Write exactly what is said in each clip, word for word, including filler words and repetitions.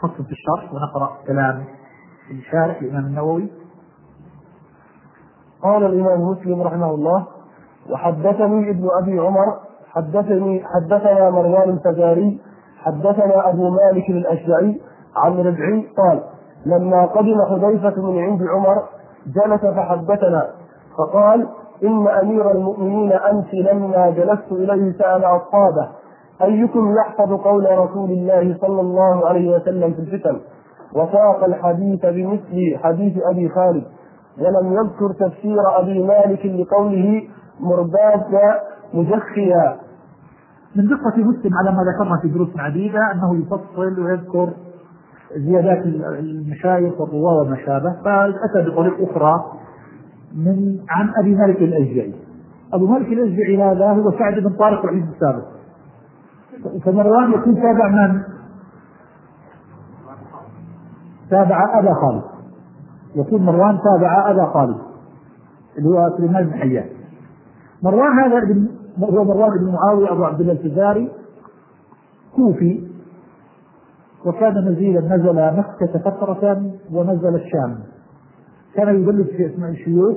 نفصل في الشرح ونقرأ كلام الشارح الإمام النووي. قال الإمام مسلم رحمه الله: وحدثني ابن أبي عمر حدثني حدثنا مروان الفزاري حدثنا أبو مالك الأشجعي عن ربعي قال: لما قدم حذيفة من عند عمر جلس فحدثنا فقال: إن أمير المؤمنين أمس لما جلست إليه سأل أصحابه: أيكم يحفظ قول رسول الله صلى الله عليه وسلم في الفتن؟ وساق الحديث بمثل حديث أبي خالد، ولم يذكر تفسير أبي مالك لقوله مربادا مجخيا. من دقة مسلم على ما ذكرنا في دروس عديدة أنه يفصل ويذكر زيادات المشايخ والرواة وما شابه، فأتى بطريق أخرى من عن أبي مالك الأشجعي. أبو مالك الأشجعي هذا هو سعد بن طارق العز السابق، فمروان يكون تابع من؟ تابع أبا خالد، يكون مروان تابع أبا خالد اللي هو سليمان بن حيان. مروان هذا هو مروان بن معاوية أبو عبد الله الفزاري، كوفي، وكان نزيلا، نزل مكة فترة ونزل الشام، كان يدلس في اسماء الشيوخ.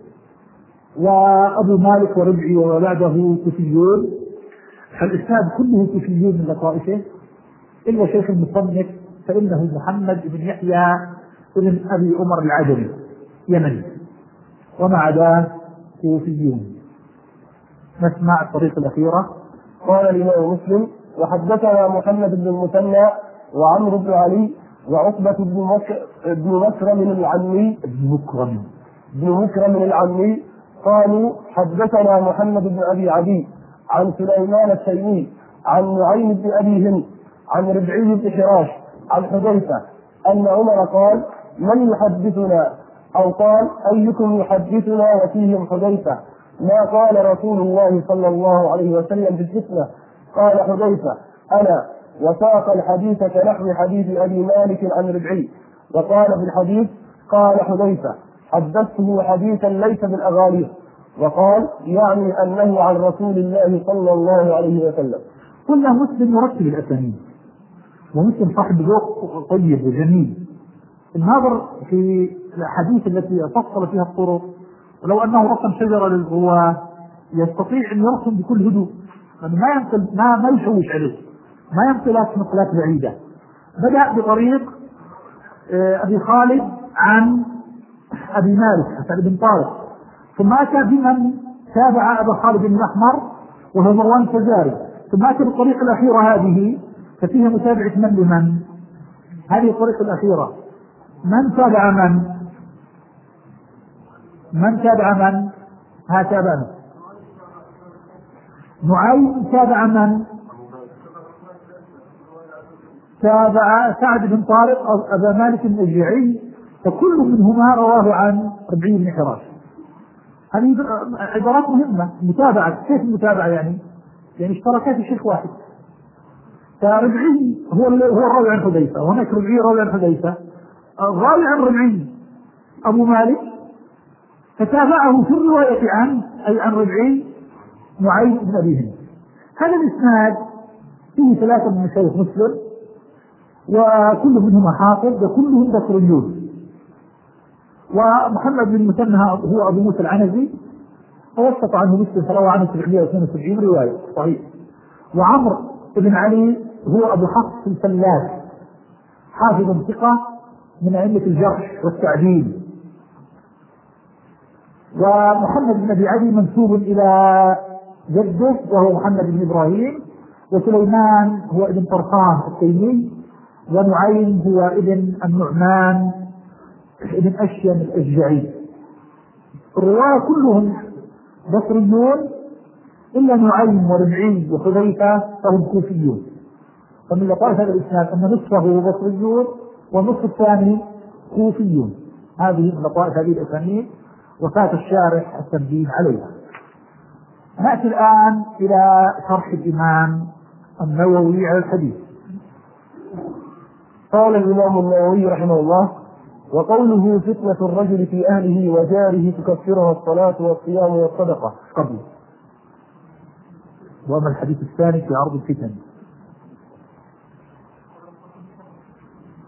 وأبو مالك وربعي وولده كوفيون، فالإسناد كله كوفيون من لطائفه إلا شيخ المصنف فإنه محمد بن يحيى بن أبي عمر العجمي يمني، وما عداه كوفيون. نسمع الطريق الأخيرة. قال الإمام مسلم: وحدثنا محمد بن المثنى وعمرو بن علي وعقبة بن مكر بن مكرم العمي بن مكرم بن مكرم العمي قالوا: حدثنا محمد بن أبي عدي عن سليمان التيمي عن نعيم بن أبي هند عن ربعي بن حراش عن حذيفة أن عمر قال: من يحدثنا؟ أو قال: أيكم يحدثنا وفيهم حذيفة؟ ما قال رسول الله صلى الله عليه وسلم في الفتنة؟ قال حذيفة: أنا. وساق الحديث كنحو حديث أبي مالك عن ربعي. وقال في الحديث: قال حذيفة: حدثته حديثا ليس بالأغاليط. وقال يعني أنه عن رسول الله صلى الله عليه وسلم. قلنا مسلم يرتب الأسانيد، ومسلم صاحب ذوق طيب وجميل. النظر في الحديث التي فصل فيها الطرق، ولو أنه رسم شجرة للرواه يستطيع أن يرسم بكل هدوء، يعني ما ينقل ما ما يشوش عليه، ما ينقلات نقلات بعيدة. بدأ بطريق أبي خالد عن أبي مالك سعد بن طارق، ثم أتى بمن تابع أبا خالد بن الأحمر وهو مروان الفزاري، ثم أتى بالطريق الأخيرة هذه ففيها متابعة من لمن؟ هذه الطريق الأخيرة من تابع من؟ من تابع من؟ ها تابعنا نعيم تابع من؟ تابع سعد بن طارق أبا مالك الأشجعي، فكل منهما رواه عن ربعي بن حراش. هذه عبارات مهمة. متابعة، كيف المتابعة يعني؟ يعني اشتركات الشيخ واحد، فربعي هو هو الراوي عن حذيفة، وهناك ربعي راوي عن حذيفة، الراوي عن ربعي أبو مالك فتابعه في الرواية عن أي عن ربعي نعيم بن أبي هند. هذا الإسناد فيه ثلاثة من مشايخ مسلم، وكل منهما حافظ وكلهم بصريون. ومحمد بن المثنى هو أبو موسى العنزي، توسط عنه مسلم فروى عنه سبعمائة واثنين وسبعين رواية صحيح. وعمرو بن علي هو أبو حفص الفلاس، حافظ ثقة من أئمة الجرح والتعديل. ومحمد بن أبي عدي منسوب إلى جده وهو محمد بن إبراهيم، وسليمان هو ابن طرخان التيمي، ونعيم هو ابن النعمان ابن أشيم الأشجعي. الرواة كلهم بصريون إلا نعيم وربعي وحذيفة فهم كوفيون. فمن لطائف هذا الإسناد أن نصفه بصريون والنصف الثاني كوفيون. هذه من لطائف هذه الأسانيد، وفات الشارح التنبيه عليها. نأتي الآن إلى شرح الإمام النووي على الحديث. قال الإمام النووي رحمه الله: وقوله فتنة الرجل في أهله وجاره تكفرها الصلاة والصيام والصدقة قبل. وأما الحديث الثاني في عرض الفتن.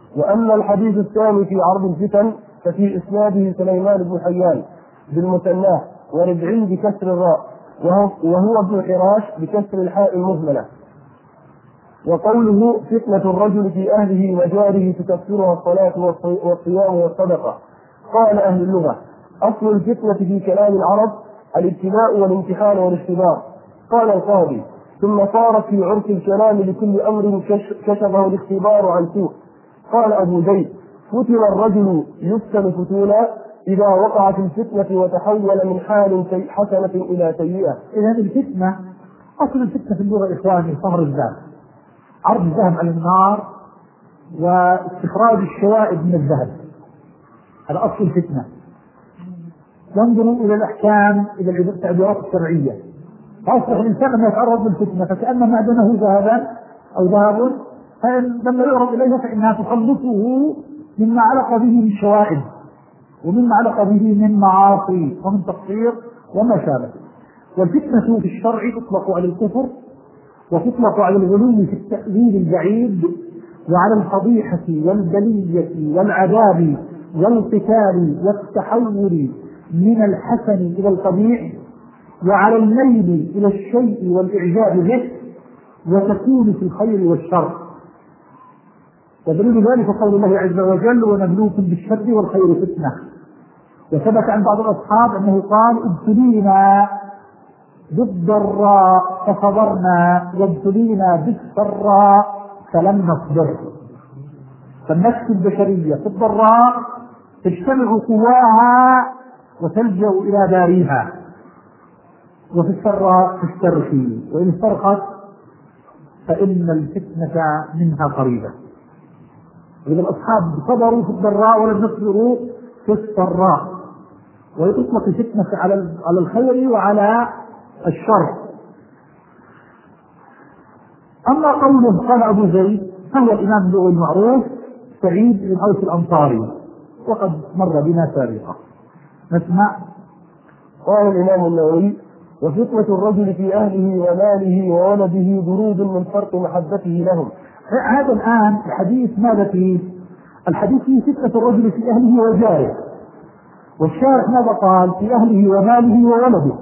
وأما الحديث الثاني في عرض الفتن ففي إسناده سليمان بن حيان بالمثناه وربعي بكسر الراء وهو ابن حراش بكسر الحاء المهملة. وقوله فتنة الرجل في أهله وجاره تكفرها الصلاة والصيام والصدقة. قال أهل اللغة أصل الفتنة في كلام العرب الابتلاء والامتحان والاختبار. قال القاضي ثم صارت في عرف الكلام لكل أمر كشفه الاختبار عن سوء. قال أبو زيد فتن الرجل يفتن فتونا إذا وقع في الفتنة وتحول من حال حسنة إلى سيئة. إذا الفتنة أصل الفتنة في اللغة إخواني صهر الذهب، عرض الذهب على النار واستخراج الشوائب من الذهب، هذا أصل الفتنة. ينظروا إلى الأحكام إلى التعبيرات الشرعية، فأصبح الإنسان لما يتعرض للفتنة فكأن معدنه ذهبا أو ذهب، فلما يعرض إليها فإنها تخلصه مما علق به من شوائب ومما علق به من معاصي ومن تقصير وما شابه. والفتنة في الشرع تطلق على الكفر وتطلق على الغلو في التأويل البعيد وعلى الفضيحة والبلية والعذاب والقتال والتحول من الحسن إلى القبيح وعلى الميل إلى الشيء والإعجاب به وتكون في الخير والشر. ودليل ذلك قول الله عز وجل ونبلوكم بالشر والخير فتنة. وثبت عن بعض الأصحاب أنه قال ابتلينا بالضراء فصبرنا وابتلينا بالسراء فلم نصبر. فالنفس البشرية في الضراء تجتمع قواها وتلجأ إلى دارها، وفي السراء تسترخي، وإن استرخت فإن الفتنة منها قريبة. إذا الأصحاب صبروا في الضراء ولم يصبروا في السراء، ويطلق الفتنة على الخير وعلى الشر. أما قوله قال أبو زيد فهو الإمام اللغوي المعروف سعيد بن أوس الأنصاري وقد مر بنا سابقا. نسمع. قال الإمام النووي وفتنة الرجل في أهله وماله وولده برود من فرط محبته لهم. هذا الآن الحديث ماذا فيه؟ الحديث فيه فتنة الرجل في أهله وجاره، والشارح ماذا قال؟ في أهله وماله وولده.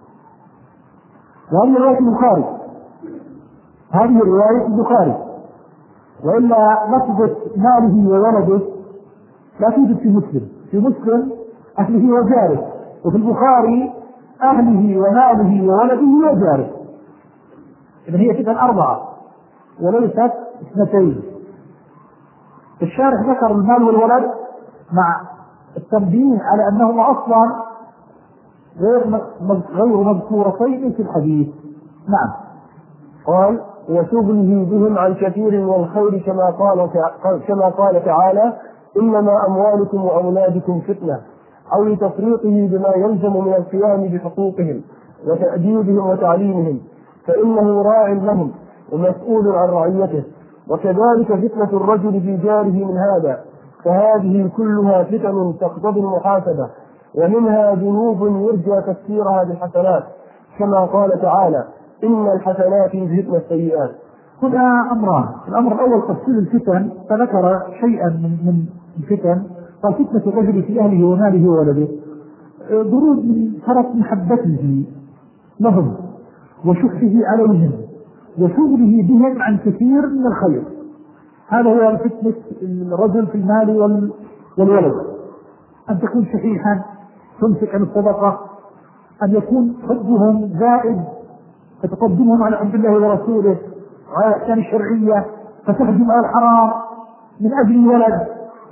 وهذه رواية البخاري، هذه رواية البخاري، وإلا لفظة ماله وولده لا توجد في مسلم. في مسلم أهله وجاره، وفي البخاري أهله وماله وولده وجاره. إذن هي فتنة أربعة وليست اثنتين. الشارح ذكر المال والولد مع التنبيه على أنهما أصلا غير غير مذكورتين في الحديث. نعم. قال وشغله بهم عن كثير من الخير كما قال كما قال تعالى إنما أموالكم وأولادكم فتنة، أو لتفريطه بما يلزم من القيام بحقوقهم وتأديبهم وتعليمهم، فإنه راع لهم ومسؤول عن رعيته. وكذلك فتنة الرجل في جاره من هذا، فهذه كلها فتن تقتضي المحاسبة، ومنها ذنوب يرجى تفسيرها بالحسنات كما قال تعالى إن الحسنات يذهبن السيئات. هنا أمران. الأمر الأول تفصيل الفتن، فذكر شيئا من الفتن. قال فتنة الرجل في أهله وماله وولده برود من فرط محبته لهم وشحه عليهم وشغله بهم عن كثير من الخير. هذا هو فتنة الرجل في المال والولد، أن تكون شحيحا تمسك عن الصدقة، أن يكون حبهم زائد فتقدمهم على عبد الله ورسوله وعلى الأحكام الشرعية فتهجم على الحرام من أجل الولد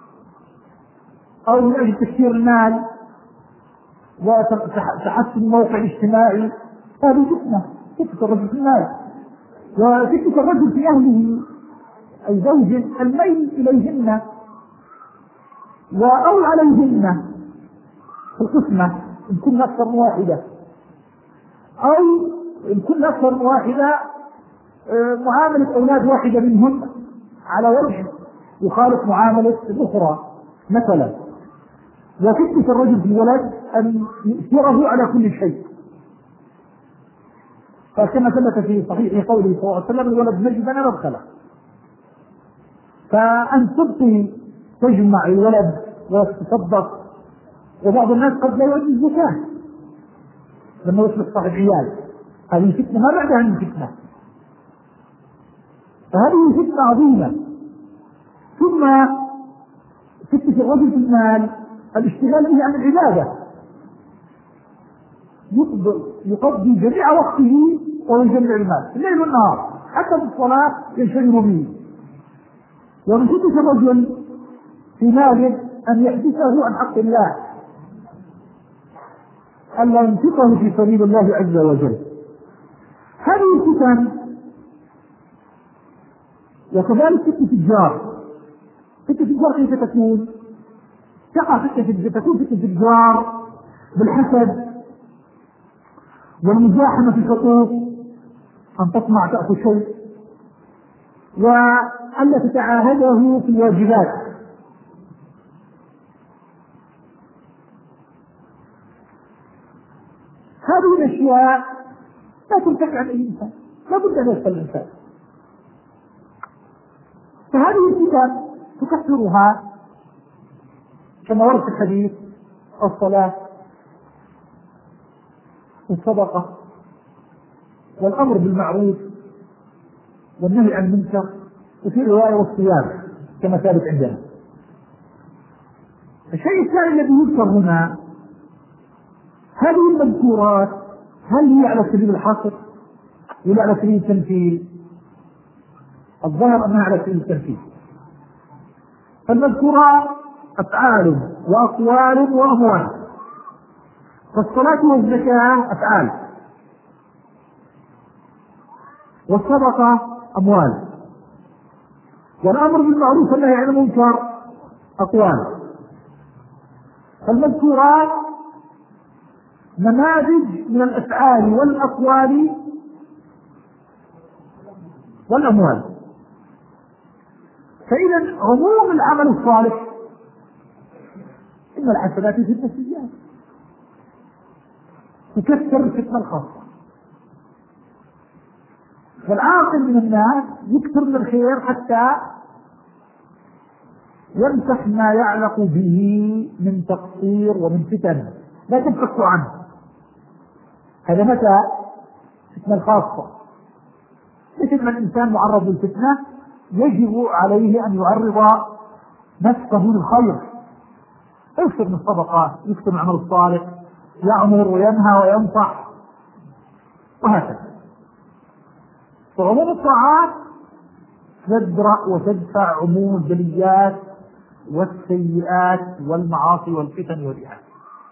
أو من أجل تكثير المال وتحسن الموقع الاجتماعي. هذه فتنة، فتنة الرجل في المال. وفتنة الرجل في أهله أي زوج الميل إليهن أو عليهن في القسمة إن كن أكثر من واحدة، أو إن كن أكثر من واحدة معاملة أولاد واحدة منهم على وجه يخالف معاملة الأخرى مثلا. وفتنة الرجل في الولد أن يؤثره على كل شيء، فكما ثبت في صحيح قوله صلى الله عليه وسلم الولد نجد أنا مدخله، فأن تبقي تجمع الولد وتتصدق، وبعض الناس قد لا يؤدي الزكاة لما يصبح صاحب عيال، هذه فتنة ما بعدها من فتنة، فهذه فتنة عظيمة. ثم فتنة الرجل في المال الاشتغال به عن العبادة، يقضي جميع وقته ويجمع المال الليل والنهار حتى في الصلاة ينشغل به. ومن فتنة الرجل في ماله أن يحدثه عن حق الله، ألا ينفقه في سبيل الله عز وجل. هذه الفتن. وكذلك فتنة الجار. فتنة الجار كيف تكون؟ تقع فتنة تكون فتنة الجار بالحسد والمزاحمة في الحقوق، أن تطمع تأخذ شيء وألا تتعاهده في الواجبات. هذه الأشياء لا تنتفع عن أي إنسان، لا بد أن يسأل الإنسان. فهذه الفتن تكثرها كما ورد في الحديث الصلاة والصدقة والأمر بالمعروف والنهي عن المنكر، وفي رواية والصيام كما ثابت عندنا. الشيء الثاني الذي يذكر هنا، هذه المذكورات هل هي على سبيل الحصر ولا على سبيل التنفيذ؟ الظاهر أنها على سبيل التنفيذ. فالمذكورات أفعال وأقوال وأموال، فالصلاة والزكاة أفعال، والصدقة أموال، والأمر بالمعروف والنهي عن المنكر أقوال. فالمذكورات نماذج من الأفعال والأقوال والأموال. فإذا عموم العمل الصالح إن الحسنات في السيئات تكثر الفتنة الخاصة. والعاقل من الناس يكثر من الخير حتى يمسح ما يعلق به من تقصير ومن فتن لا تنفك عنه. هذا متى فتنة الخاصة، مثل ما الإنسان معرض للفتنة يجب عليه أن يعرض نفسه للخير، يكثر من الصدقات، يكثر من العمل الصالح، يأمر وينهى وينصح وهكذا. فعموم الطاعات تدرأ وتدفع عموم البليات والسيئات والمعاصي والفتن والإهانة.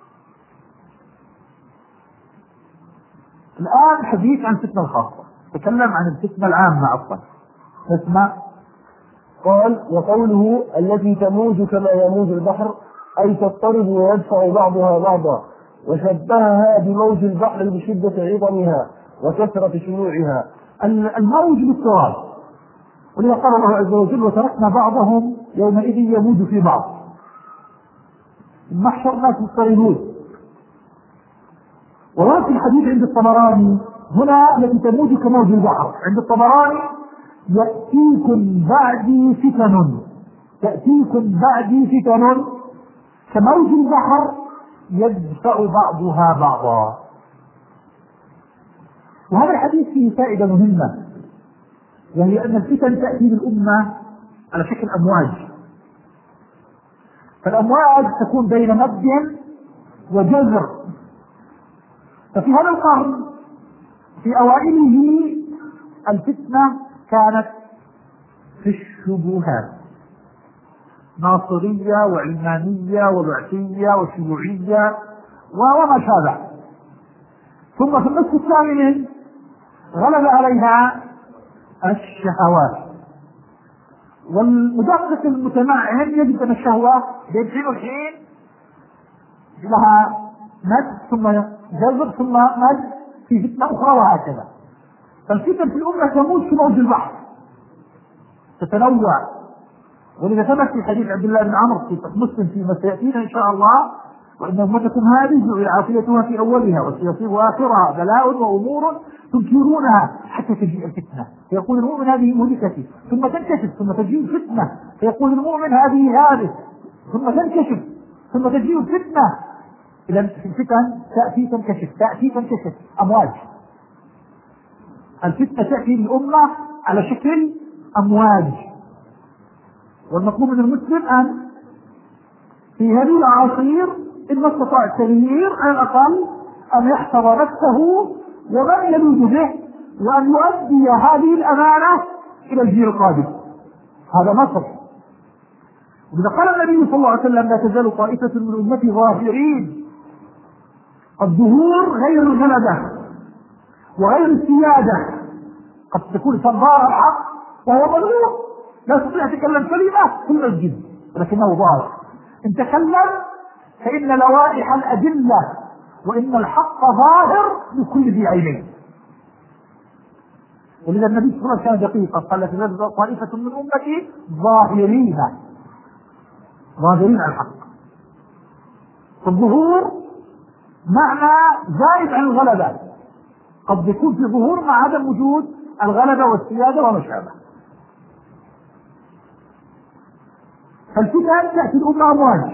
الآن حديث عن الفتنة الخاصة، تكلم عن الفتنة العامة عفوا. اسمع، قال: وقوله التي تموج كما يموج البحر، أي تضطرب ويدفع بعضها بعضا، وشبهها بموج البحر بشدة عظمها وكثرة شيوعها. الموج بالتراب، ولذا قال الله عز وجل: وتركنا بعضهم يومئذ يموج في بعض. المحشر ناس مضطربون. ورأس الحديث عند الطبراني هنا التي تموج كموج البحر، عند الطبراني: يأتيكم بعدي فتن تأتيكم بعدي فتن كموج البحر يدفع بعضها بعضا. وهذا الحديث فيه فائدة مهمة، وهي أن الفتن تأتي للأمة على شكل أمواج. فالأمواج تكون بين مد وجزر. ففي هذا القرن في أوائله الفتنة كانت في الشبهات، ناصرية وعلمانية وبعثية وشيوعية وما شابه. ثم في النصف الثامن غلب عليها الشهوات، والمدقق المتمعن يجد أن الشهوة بين حين والحين لها مد ثم جذر ثم مد في فتنة أخرى وهكذا. فالفتن في الأمة تموت في موج البحر، تتنوع. ولذا ثبت في حديث عبد الله بن عمرو في مسلم فيما سيأتينا إن شاء الله: وإن أمتكم هذه جعل عافيتها في أولها وسيصيب آخرها بلاء وأمور تنكرونها حتى تجيء الفتنة فيقول المؤمن هذه مهلكتي، ثم تنكشف ثم تجيء الفتنة فيقول المؤمن هذه هذه، ثم تنكشف ثم تجيء الفتنة. إذا الفتن تأتي تنكشف تأتي تنكشف أمواج. الفتنة تأتي للأمة على شكل أمواج، والمطلوب من المسلم أن في هذه الأعاصير إن استطاع التغيير على الأقل أن يحفظ نفسه ومن يلوذ به، وأن يؤدي هذه الأمانة إلى الجيل القادم. هذا نصر. وإذا قال النبي صلى الله عليه وسلم لا تزال طائفة من أمتي ظاهرين، الظهور غير الغلبة وغير السيادة. قد تكون صبار الحق وهو مظلوم لا يستطيع يتكلم كلمة في المسجد لكنه ظاهر، إن تكلم فإن لوائح الأدلة وإن الحق ظاهر لكل ذي عينين. ولذا النبي صلى الله عليه وسلم دقيقة قال لا تزال طائفة من أمتي ظاهرين ظاهرين على الحق. الظهور معنى زائد عن الغلبة، قد يكون في ظهور مع عدم وجود الغلبة والسيادة وما شابه. فالفتن تأتي الأمة أمواج،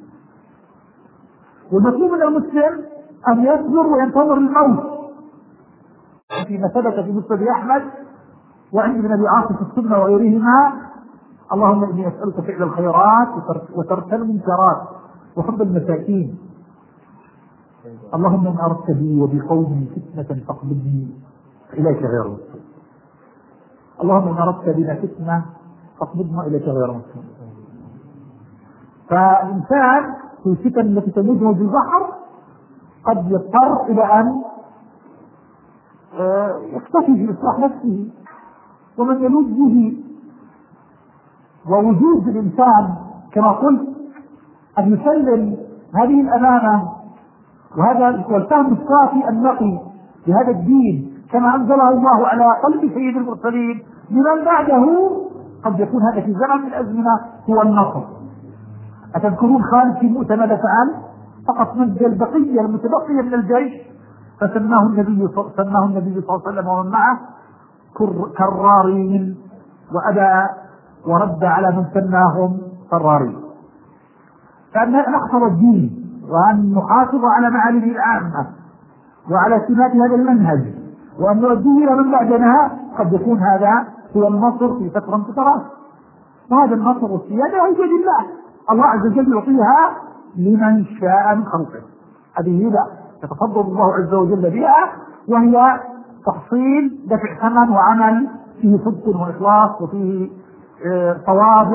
والمطلوب من المسلم أن يصبر وينتظر الموت. فيما ثبت في مسند أحمد وعند ابن أبي عاصم في السنة وغيرهما: اللهم إني أسألك فعل الخيرات وترك المنكرات وحب المساكين، اللهم إن أردت بي وبقومي فتنة فاقبضني إليك غير مسلم، اللهم إن أردت بنا فتنة فاقبضنا إليك غير مسلم. فالإنسان في الفتن التي تموجه بالبحر قد يضطر إلى أن يكتفي في إصلاح نفسه ومن يلوذ به. ووجود الإنسان كما قلت أن يسلم هذه الأمانة وهذا والفهم الصافي النقي لهذا الدين كما أنزله الله على قلب سيد المرسلين لمن بعده، قد يكون هذا في زمن من الأزمنة هو النصر. أتذكرون خالد في مؤتة ماذا فعل؟ فقط نجى البقية المتبقية من الجيش فسماه النبي سماه النبي صلى الله عليه وسلم ومن معه كرارين، وأبى ورد على من سماهم كرارين. فأن نحفظ الدين وأن نحافظ على معالمه العامة وعلى سمات هذا المنهج وأن نؤديه إلى من بعدنا، قد يكون هذا هو النصر في فترة من فترات. وهذا النصر والسيادة هي بيد الله، الله عز وجل يعطيها لمن شاء من خلقه. هذه هبة يتفضل الله عز وجل بها، وهي تحصيل دفع ثمن وعمل فيه صدق وإخلاص وفيه صواب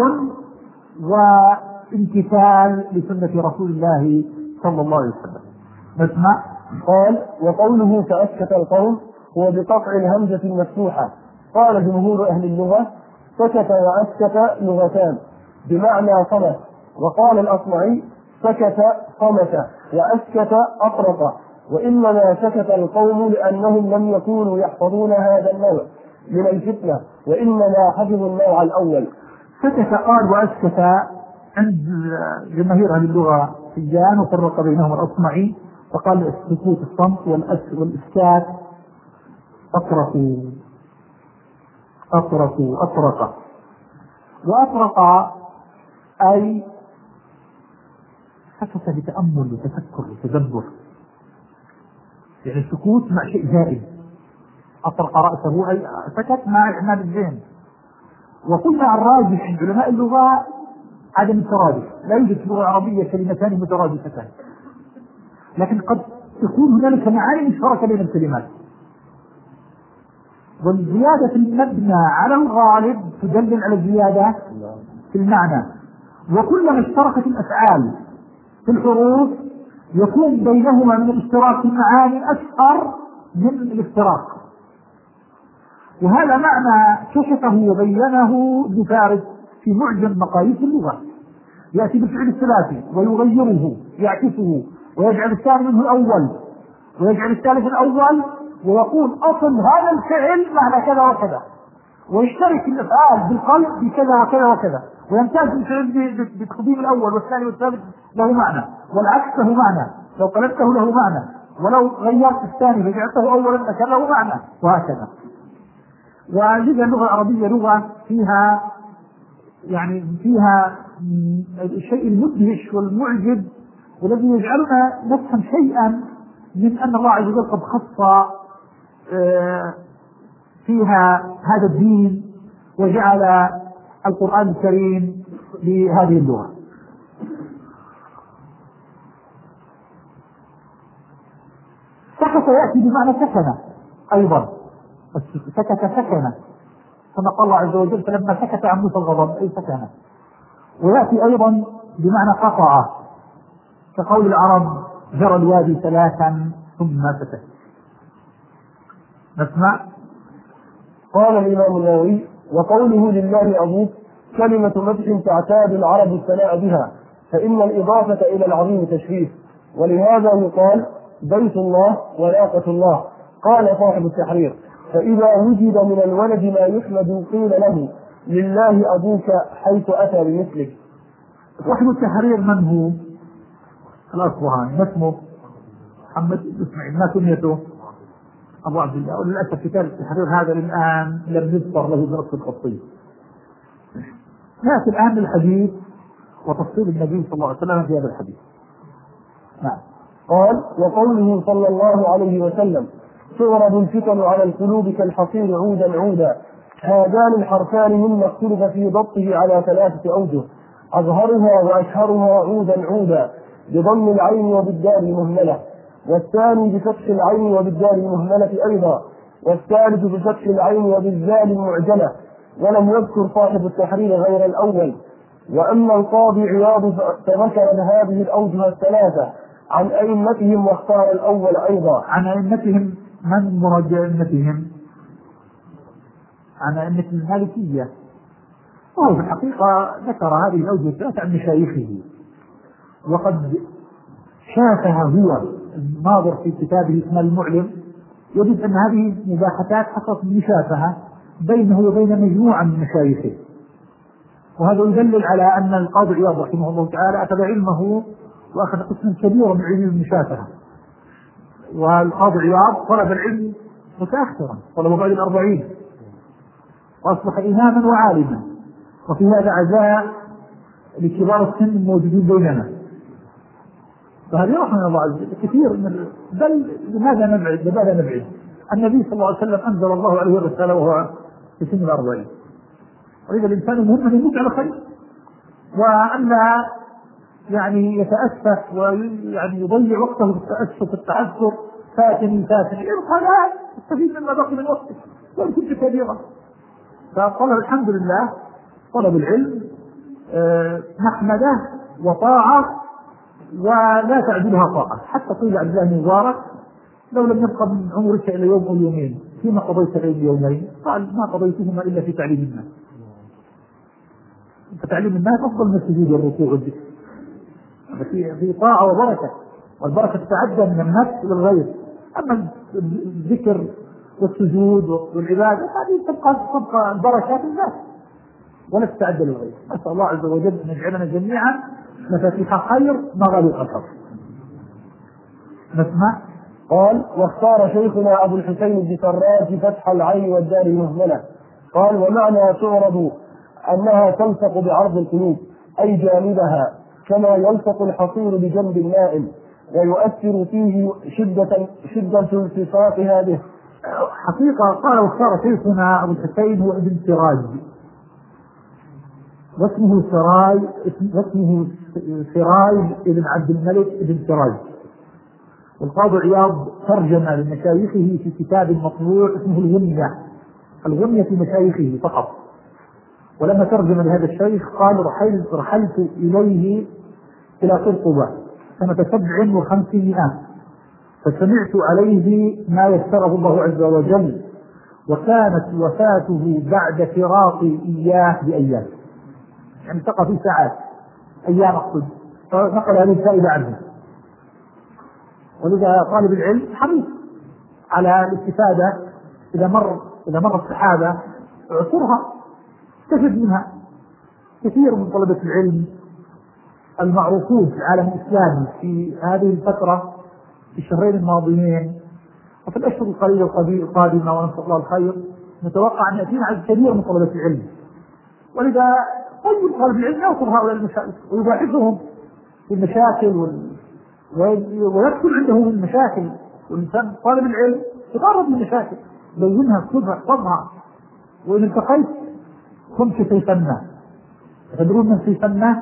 وامتثال لسنة رسول الله صلى الله عليه وسلم. نسمع. قال: وقوله فأسكت القوم هو بقطع الهمزة المفتوحة. قال جمهور أهل اللغة: سكت وأسكت لغتان بمعنى صمت. وقال الأصمعي: سكت صمت وأسكت أطرق، وإنما سكت القوم لأنهم لم يكونوا يحفظون هذا النوع من الفتنة، وإنما حفظوا النوع الأول. سكت قال وأسكت عند جماهير أهل اللغة سجان، وفرق بينهم الأصمعي فقال السكوت الصمت والإسكات أطرقوا أطرقوا أطرق. وأطرق أي سكت بتأمل وتفكر وتدبر، يعني السكوت مع شيء زائد. أطرق رأسه أي سكت مع إعمال الذهن. وقلنا الراجح عند علماء اللغة عدم الترادف، لا يوجد في اللغة العربية كلمتان مترادفتان، لكن قد تكون هنالك معاني مشتركة بين الكلمات. والزيادة في المبنى على الغالب تدل على الزيادة في المعنى، وكلما اشتركت الأفعال في الحروف يكون بينهما من الاشتراك في المعاني أكثر من الافتراق. وهذا معنى كشفه وبينه ابن فارس في معجم مقاييس اللغة. يأتي بالفعل الثلاثي ويغيره يعكسه ويجعل الثاني منه الأول ويجعل الثالث الأول، ويقول أصل هذا الفعل معنى كذا وكذا، ويشترك الأفعال بالقلب بكذا وكذا وكذا، ويمتاز الفعل بالتقديم الأول والثاني والثالث له معنى، والعكس له معنى، لو قلبته له معنى، ولو غيرت الثاني فجعلته أولا فكان له معنى، وهكذا. ولذا اللغة العربية لغة فيها يعني فيها الشيء المدهش والمعجب، والذي يجعلنا نفهم شيئا من أن الله عز وجل قد خص فيها هذا الدين وجعل القرآن الكريم بهذه اللغة. سكت يأتي بمعنى سكن أيضا، سكت سكن كما قال الله عز وجل فلما سكت عن موسى الغضب أي سكن. ويأتي أيضا بمعنى قطع كقول العرب جرى الوادي ثلاثا ثم سكت. نسمع. قال الإمام النووي: وقوله لله أبوك كلمة مدح تعتاد العرب الثناء بها، فإن الإضافة إلى العظيم تشريف، ولهذا يقال بيت الله وناقة الله. قال صاحب التحرير: فإذا وجد من الولد ما يحمد قيل له لله أبوك حيث أتى بمثلك. صاحب التحرير من هو؟ الأصبهاني. ما اسمه؟ محمد اسماعيل. ما كنيته؟ أبو عبد الله. وللأسف كتاب التحرير هذا الآن لم يذكر له بنص القصير. نأتي الآن للحديث وتفصيل النبي صلى الله عليه وسلم في هذا الحديث. نعم. قال: وقوله صلى الله عليه وسلم: تعرض الفتن على القلوب كالحصير عودا عودا. هذان الحرفان مما اختلف في ضبطه على ثلاثة أوجه، أظهرها وأشهرها عودا عودا بضم العين وبالدال المهملة، والثاني بفتح العين وبالدال المهملة أيضا، والثالث بفتح العين وبالزال المعجلة. ولم يذكر صاحب التحرير غير الأول. وأما القاضي عياض فذكر هذه الأوجه الثلاثة عن أئمتهم واختار الأول أيضا. عن أئمتهم من مرجع أئمتهم؟ عن أئمة المالكية. وهو في الحقيقة ذكر هذه الأوجه الثلاثة عن مشايخه، وقد شافها هو الناظر في كتابه اسمه المعلم، يجد أن هذه مباحثات حصلت مشافهة بينه وبين مجموعة من مشايخه، وهذا يدلل على أن القاضي عياض رحمه الله تعالى أخذ علمه وأخذ قسم كبير من علم المشافهة. والقاضي عياض طلب العلم متأخرا، طلبه بعد الأربعين، وأصبح إماما وعالما، وفي هذا عزاء لكبار السن الموجودين بيننا. فهذه رحمة الله عز وجل كثير من بل لماذا نبعد لماذا نبعد النبي صلى الله عليه وسلم أنزل الله عليه الرسالة وهو في سن الأربعين. ولذا الإنسان مهم أن يموت على خير، وأن لا يعني يتأسف ويعني يضيع وقته في التأسف والتعثر فاتني فاتني هذا يستفيد مما بقي من وقته وإن كنت كبيرا. فقال الحمد لله طلب العلم أه محمده وطاعة ولا تعدلها طاعة. حتى قيل عبد الله بن مبارك لو لم يبقى من عمرك إلى يوم أو يومين فيما قضيت بين يومين؟ قال ما قضيتهما إلا في تعليم الناس. فتعليم الناس أفضل من السجود والركوع والذكر، في طاعة وبركة، والبركة تتعدى من النفس للغير. أما الذكر والسجود والعبادة هذه تبقى تبقى البركات الناس ولا تتعدى للغير. نسأل الله عز وجل أن يجعلنا جميعا مفاتيح خير مغاليق شر. نسمع. قال: واختار شيخنا أبو الحسين بسراج فتح العين والدار المهملة. قال: ومعنى تعرض أنها تلصق بعرض القلوب أي جانبها، كما يلصق الحصير بجنب النائم ويؤثر فيه شدة شدة التصاقها به. حقيقة قال: واختار شيخنا أبو الحسين هو ابن سراج، واسمه سراج واسمه سراج ابن عبد الملك ابن سراج. والقاضي عياض ترجم لمشايخه في كتاب مطبوع اسمه الغنية، الغنية في مشايخه فقط. ولما ترجم لهذا الشيخ قال: رحلت, رحلت إليه إلى قرطبة سنة سبع وخمسمائة فسمعت عليه ما يسره الله عز وجل، وكانت وفاته بعد فراقي إياه بأيام، يعني تقى في ساعات أيام أقصد، فنقل هذه الفائدة عنه. ولذا طالب العلم حريص على الاستفادة، إذا مر إذا مر الصحابة اعصرها استفد منها. كثير من طلبة العلم المعروفون في العالم الإسلامي في هذه الفترة في الشهرين الماضيين وفي الأشهر القليلة القادمة ونسأل الله الخير متوقع أن يأتينا عدد كبير من طلبة العلم، ولذا طيب طالب العلم يوصل هؤلاء المشايخ ويباحثهم في المشاكل وال... ويكثر عنده من المشاكل، والإنسان طالب العلم يتعرض للمشاكل بينها اكتبها احفظها. وإن التقيت كنت سيفنا. تدرون من سيفنا؟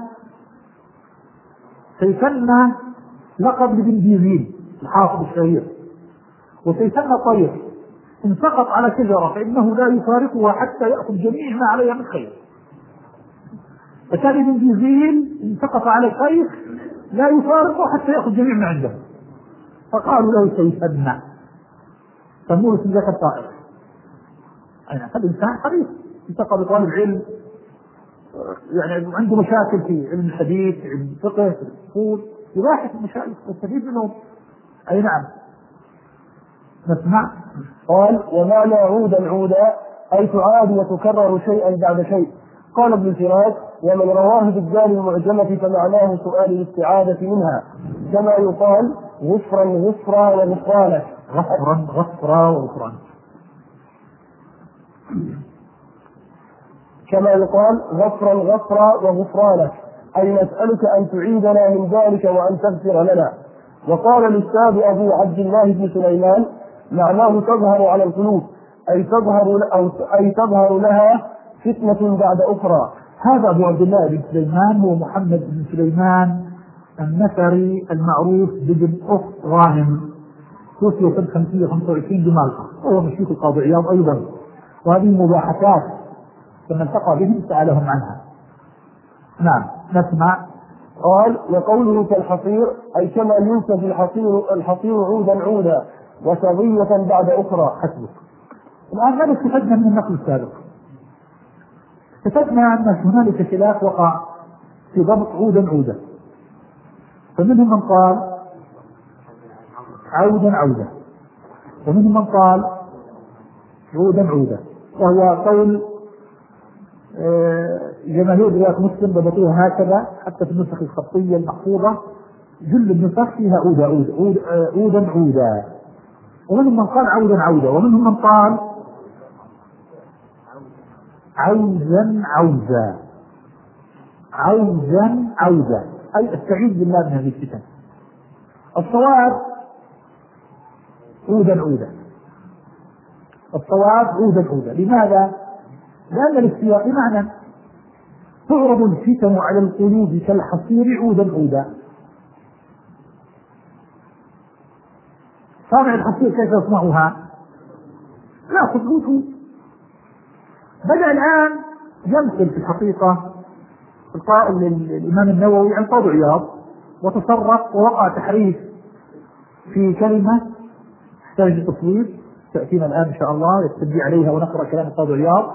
سيفنا لقب لابن جيزين الحافظ الشهير، وسيفنا طير إن سقط على شجرة فإنه لا يفارقها حتى يأخذ جميع ما عليها من خير. فكان ابن جيزين إن سقط على شيخ لا يفارقه حتى يأخذ جميع ما عنده، فقالوا له سيفنا، سموه اسم ذاك الطائر. أين فالإنسان حريص يلتقى بطالب علم يعني عنده مشاكل في علم الحديث، علم الفقه، في الأصول، يباحث المشايخ ويستفيد منهم. أي نعم. نسمع. قال: ومعنى عودا عودا أي تعاد وتكرر شيئا بعد شيء. قال ابن الفراج: ومن رواه بالدال المعجمة فمعناه سؤال الاستعادة منها، كما يقال غفرا غفرا وغفرانك. غفرا غفرا وغفرانك كما يقال غفرا غفرا وغفرانك، أي نسألك أن تعيدنا من ذلك وأن تغفر لنا. وقال الأستاذ أبو عبد الله بن سليمان: معناه تظهر على القلوب، أي تظهر أو أي تظهر لها فتنة بعد أخرى. هذا أبو عبد الله بن سليمان هو محمد بن سليمان النفري المعروف بابن أخت غانم، توفي سنة خمسمائة وخمسة وعشرين بمالطا، وهو مشيخ القاضي عياض أيضا. وهذه مباحثات لما التقى بهم سألهم عنها. نعم. نسمع. قال: وقوله كالحصير أي كما ينسج الحصير الحصير عودا عودا وصبية بعد أخرى. حسبك. الآن ماذا استفدنا من النقل السابق؟ استفدنا أن هنالك خلاف وقع في ضبط عودا عودا، فمنهم من قال عودا عودا، ومنهم من قال عودا عودا، وهو قول جماهير رواية مسلم ضبطوها هكذا حتى في النسخ الخطية المحفوظة، جل النسخ فيها عودا عودا عودا عودا. ومنهم من قال عودا عودا، ومنهم من قال عوزا عوزا عوزا عوزا، أي استعيذ بالله من هذه الفتن. الصواب عودا عودا، الصواب عودا عودا. لماذا؟ لأن الاستياء بمعنى تعرض الفتن على القلوب كالحصير عودا عودا. صانع الحصير كيف يصنعها؟ لا خطوته. بدأ الآن يمثل في الحقيقة القائل للإمام النووي عن قاضي عياض، وتصرف ووقع تحريف في كلمة تحتاج لتصوير تأتينا الآن إن شاء الله يستدعي عليها ونقرأ كلام قاضي عياض.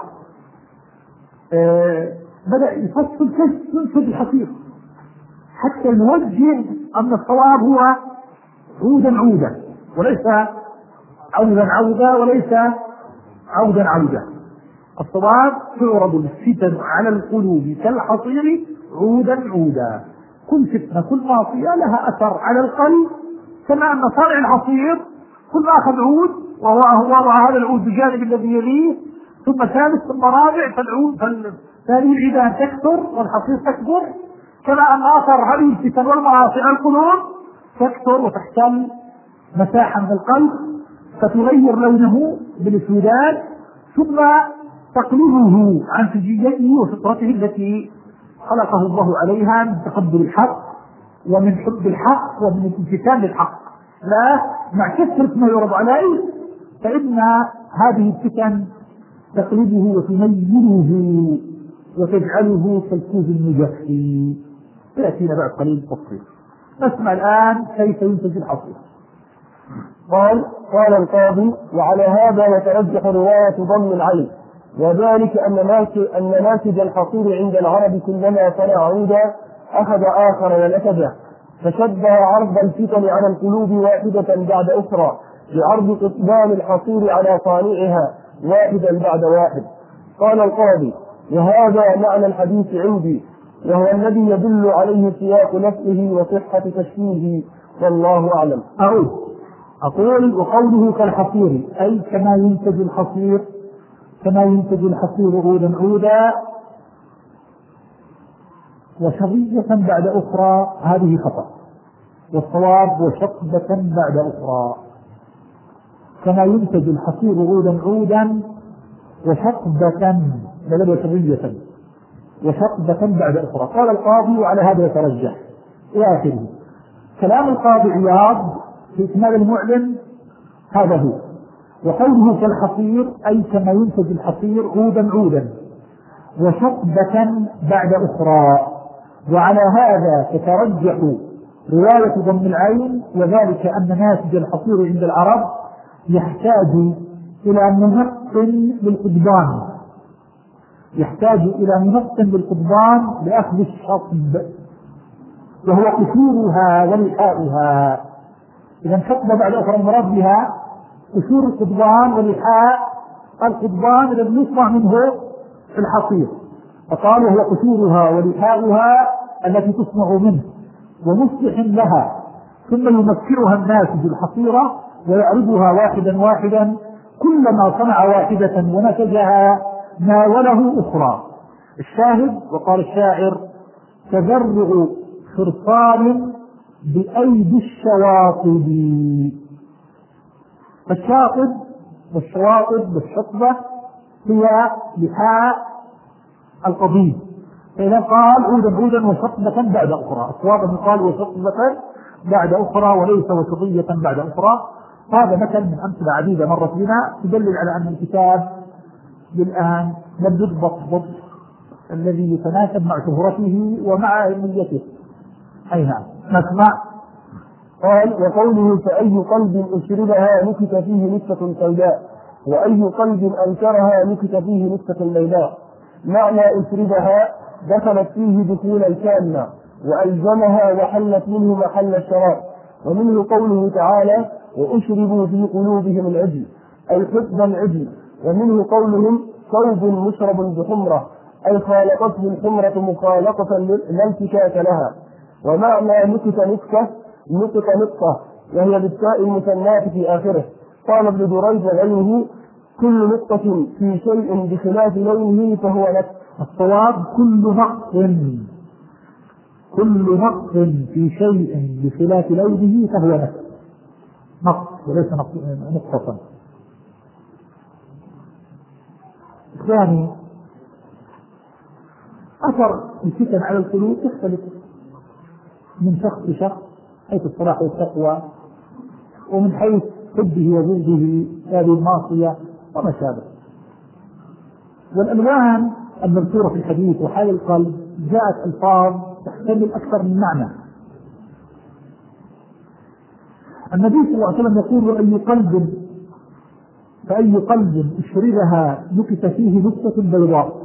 آه بدأ يفصل كيف ينسج الحصير حتى نوجه أن الصواب هو عودا عودا وليس عودا عودا وليس عودا عودا. الصواب تعرض الفتن على القلوب كالحصير عودا عودا. كل فتنة كل معصية لها أثر على القلب، كما أن صانع الحصير كل ما أخذ عود ووضع هذا العود بجانب الذي يليه ثم ثالث ثم رابع، فالعود فهذه العيدان تكثر والحصير تكبر، كما أن أثر هذه الفتن والمعاصي على القلوب تكثر وتحتل مساحة من القلب فتغير لونه بالاسودان ثم تقلبه عن سجيته وفطرته التي خلقه الله عليها من تقبل الحق ومن حب الحق ومن الامتثال للحق، لا مع كثرة ما يعرض عليه فإن هذه الفتن تقلبه وتميله وتجعله كالكوز المجفي. يأتينا بعد قليل تفصيل. نسمع الآن كيف ينتج الحصير. قال قال القاضي: وعلى هذا يترجح رواية ضم العين، وذلك أن ناتج الحصير عند العرب كلما صنع عودا أخذ آخر ونتجه، فشبه عرض الفتن على القلوب واحدة بعد أخرى بعرض إقبال الحصير على صانعها واحدا بعد واحد. قال القاضي: وهذا معنى الحديث عندي، وهو الذي يدل عليه سياق نفسه وصحة تشبيهه، والله أعلم. أعود أقول: وقوله كالحصير أي كما ينتج الحصير كما ينتج الحصير عودا عودا وشظية بعد أخرى هذه خطأ، والصواب وشطبة بعد أخرى. كما ينتج الحصير عودا عودا وشطبة بدل وشظية وشطبة بعد أخرى. قال القاضي وعلى هذا يترجح إلى آخره. كلام القاضي عياض في إكمال المعلم هذا هو. وقوله كالحصير أي كما ينتج الحصير عودا عودا وشطبة بعد أخرى. وعلى هذا تترجح رواية ضم العين، وذلك أن ناتج الحصير عند العرب يحتاج إلى منق بالقضبان يحتاج إلى منق بالقضبان لأخذ الشطب، وهو قشورها ولحاؤها. إذا شطب بعد أخرى المراد بها قشور القضبان ولحاء القضبان الذي يصنع منه الحصير، فقال هو قشورها ولحاؤها التي تصنع منه ومصلح لها، ثم يمكرها الناسج الحصيرة ويعرضها واحدا واحدا، كلما صنع واحدة ونتجها ناوله أخرى. الشاهد وقال الشاعر تذرع صرصار بأيدي الشواطب. الشاطب والشواطب والشطبة هي لحاء القضيب، فإذا قال عودا عودا وشطبة بعد أخرى، الصواب أن يقال وشطبة بعد أخرى وليس وشطية بعد أخرى. هذا مثل من أمثلة عديدة مرت بنا تدلل على أن الكتاب بالآن لم يضبط ضبط الذي يتناسب مع شهرته ومع أهميته. أي نعم نسمع. قال وقوله فأي قلب أشربها نكت فيه نكتة سوداء وأي قلب أنكرها نكت فيه نكتة بيضاء. معنى أشربها دخلت فيه دخولا كاملا وألزمها وحلت منه محل الشراب. ومنه قوله تعالى وأشربوا في قلوبهم العجل أي حب العجل. ومنه قولهم ثوب مشرب بحمرة أي خالطته الحمرة مخالطة لا انتكاك لها. ومعنى نكت نكتة نكت نقطة وهي بالتاء المثناة في آخره. قال ابن دريد وغيره كل نقطة في شيء بخلاف لونه فهو نقط. الصواب كل نقط كل نقط في شيء بخلاف لونه فهو نقط نقط وليس نقطة. الثاني أثر الفتن على القلوب تختلف من شخص لشخص، حيث الصلاح والتقوى ومن حيث حبه وبغضه هذه المعصية وما شابه. والألوان المذكورة في الحديث وحال القلب جاءت ألفاظ تحتمل أكثر من معنى. النبي صلى الله عليه وسلم يقول أي قلب فأي قلب اشربها نكت فيه نكتة بيضاء.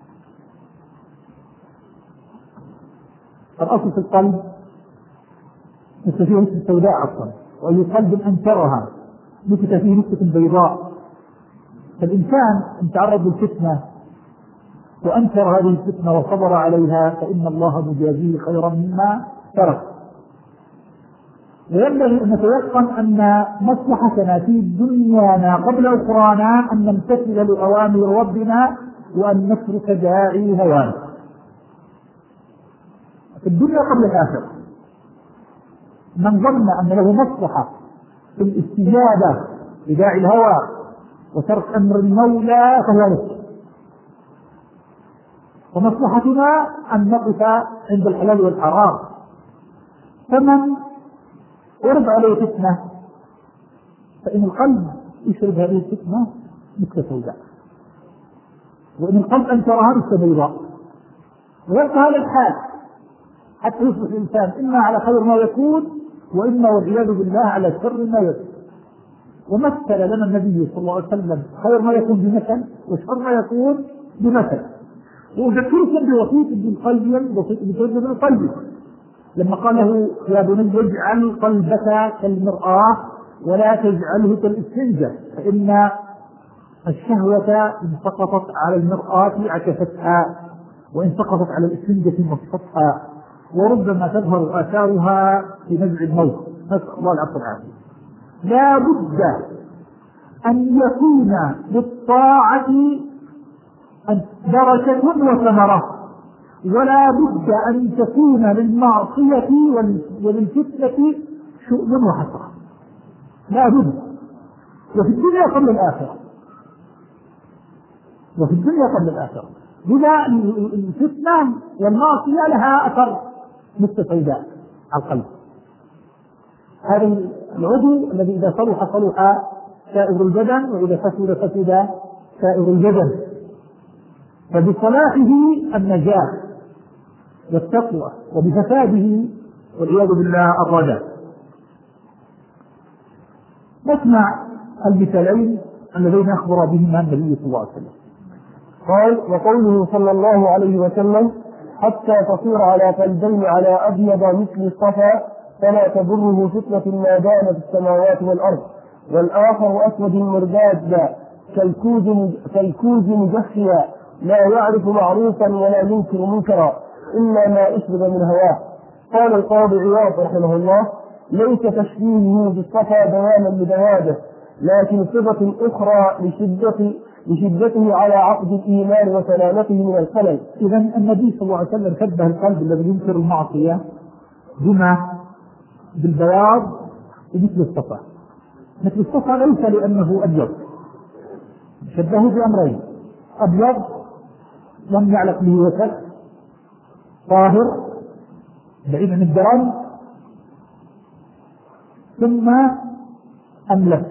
الأصل في القلب نكت فيه نكتة سوداء عصا، وأي قلب أنكرها نكت فيه نكتة بيضاء. فالإنسان إن تعرض للفتنة وأنكر هذه الفتنة وصبر عليها فإن الله مجازيه خيرا مما ترك. وينبغي أن نتيقن أن مصلحتنا في دنيانا قبل أخرانا أن نمتثل لأوامر ربنا وأن نترك داعي هوانا في الدنيا قبل الآخرة. من ظن أن له مصلحة في الاستجابة لداعي الهوى وترك أمر المولى فهو نفسه. ومصلحتنا أن نقف عند الحلال والحرام. فمن ورد عليه فتنة فإن القلب يشرب هذه الفتنة نكتة سوداء، وإن القلب أنكرها نكتة بيضاء، ويبقى هذا الحال حتى يصبح الإنسان إما على خير ما يكون وإما والعياذ بالله على شر ما يكون. ومثل لنا النبي صلى الله عليه وسلم خير ما يكون بمثل وشر ما يكون بمثل. وذكركم بوصية ابن القيم وصية ابن القيم لما قال له يا بني اجعل قلبك كالمرآة ولا تجعله كالإسفنجة فإن الشهوة إن سقطت على المرآة عكفتها وإن سقطت على الإسفنجة مصفتها وربما تظهر آثارها في نزع الموت. نسأل الله العفو والعافية. لا بد أن يكون للطاعة درجة وثمرة، ولا بد أن تكون للمعصية وللفتنة شؤم وحسرة، لا بد. وفي الدنيا قبل الآخرة، وفي الدنيا قبل الآخرة. لذا الفتنة والمعصية لها أثر مستفيدات على القلب. هذا العضو الذي إذا صلح صلح سائر البدن، وإذا فسد فسد سائر البدن. فبصلاحه النجاة والتقوى، وبفساده والعياذ بالله الردى. نسمع المثالين اللذين أخبر بهما النبي صلى الله عليه وسلم. قال: وقوله صلى الله عليه وسلم: حتى تصير على قلبين على أبيض مثل الصفا فلا تضره فتنة ما دامت السماوات والأرض، والآخر أسود مرباد كالكوز كالكوز مجخيا لا يعرف معروفا ولا ينكر منكرا إلا ما أشرب من هواه. قال القاضي عياض رحمه الله: ليس تشبيهه بالصفا بيانا لبياده، لكن صفة أخرى لشدة لشدته على عقد الإيمان وسلامته من الخلل. إذا النبي صلى الله عليه وسلم شبه القلب الذي ينكر المعصية بما بالبياض مثل الصفا. مثل الصفا ليس لأنه أبيض، شبهه بأمرين: أبيض لم يعلق به وسك، طاهر بعيد عن الدرن، ثم أملس.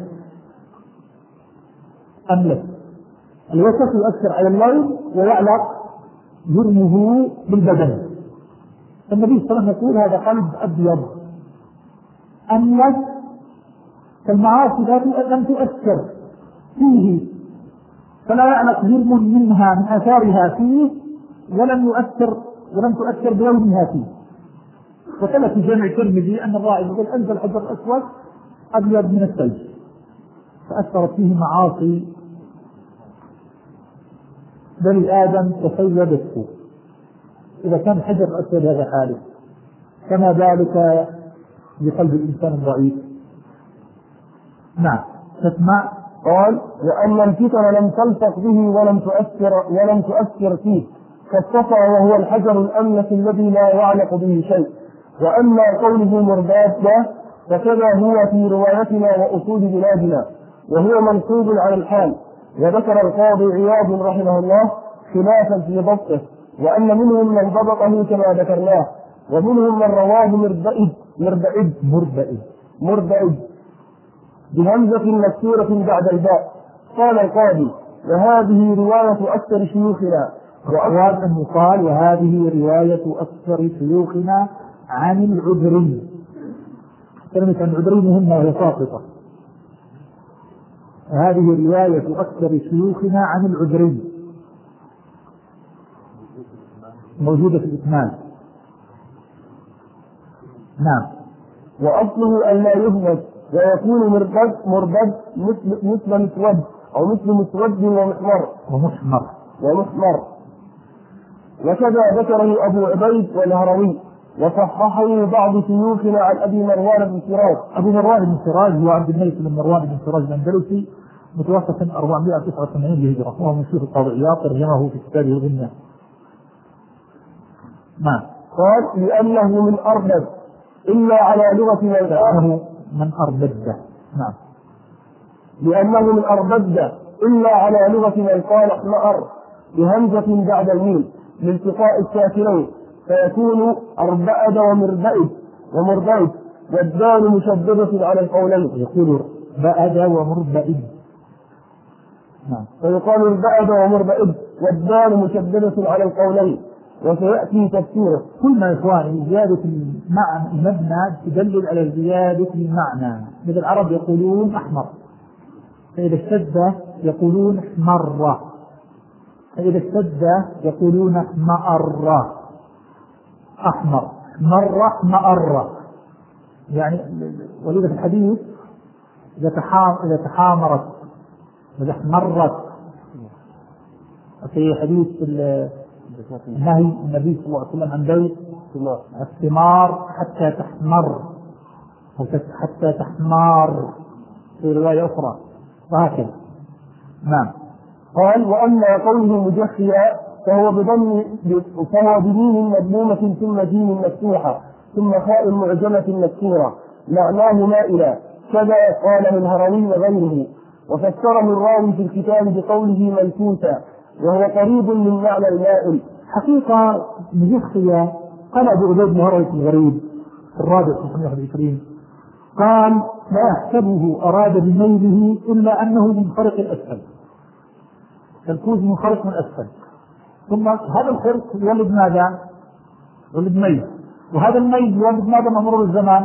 أملس الوسك يؤثر على اللون ويعلق جرمه بالبدن. النبي صلى الله عليه وسلم يقول: هذا قلب أبيض أملس، فالمعاصي لم تؤثر فيه، فلا يعلق جرم منها من آثارها فيه، ولم يؤثر ولم تؤثر بلونها فيه. وثبت في جامع الترمذي أن الراعي يقول: أنزل حجر أسود أبيض من الثلج، فأثرت فيه معاصي بني آدم وسيدته. إذا كان الحجر الأسود هذا حاله، كما ذلك بقلب الإنسان الضعيف. نعم. تسمع. قال: وأن الفتن لم تلصق به ولم تؤثر ولم تؤثر فيه كالصفا وهو الحجر الأملس الذي لا يعلق به شيء. وأما قوله مرباد فكذا هو في روايتنا وأصول بلادنا، وهو منصوب على الحال. وذكر القاضي عياض رحمه الله خلافا في ضبطه، وأن منهم من ضبطه كما ذكرناه، ومنهم من رواه مربئد مربئد مربئد مربئد بهمزة مكسورة بعد الباء. قال القاضي: وهذه رواية أكثر شيوخنا. وأراد أن يقال: وهذه رواية أكثر شيوخنا عن العذري. كلمة عن العذري مهمة وهي ساقطة. هذه رواية أكثر شيوخنا عن العذري، موجودة في الإكمال. نعم. وأصله أن لا يهمس، ويكون مربد مربد مثل مثل مسود أو مثل مسود ومحمر ومحمر ومحمر وكذا ذكره أبو عبيد والهروي، وصححه بعض شيوخنا عن أبي مروان بن سراج. أبو مروان بن سراج هو عبد الملك بن مروان بن سراج الأندلسي، متوفى سنة أربعمائة وتسعة وثمانين للهجرة، وهو من شيوخ القاضي عياض، ترجمه في كتابه الغنية. نعم. قال: لأنه من أربد إلا على لغة من لأنه من أربد. نعم. لأنه من أربد إلا على لغة من قال احمأر بهمزة بعد الميم لالتقاء الساكنين، فيكون أربأد ومربئد ومربئد، والدال مشددة على القولين. يقول بأد ومربئد. نعم. فيقال البأد ومربئد والدال مشددة على القولين، وسيأتي تفسيره. كل إخواني زيادة المعنى المبنى تدلل على زيادة المعنى. مثل العرب يقولون أحمر، فإذا اشتد يقولون احمر، فإذا اشتد يقولون احمأر. أحمر مر احمأر، يعني ولذا في الحديث إذا إذا تحامرت إذا احمرت، في حديث نهي النبي صلى الله عليه وسلم عن بيع الثمار حتى تحمر حتى تحمار، في رواية أخرى وهكذا. نعم. قال: وأما قوله مجخيا فهو بضم فهو بميم مضمومة ثم جيم مفتوحة ثم خاء معجمة مكسورة معناه مائلا، كذا قاله الهروي وغيره، وفسره الراوي في الكتاب بقوله منكوسا، وهو قريب من معنى المائل. حقيقة مجخيا قال أبو عبيد الهروي في الغريب في الرابع ثمانية وعشرين قال: لا أحسبه أراد بميله إلا أنه منخرق الأسفل، الكوز منخرق من الأسفل، ثم هذا الخرق يولد ماذا؟ يولد ميل، وهذا الميل يولد ماذا مع مرور الزمان؟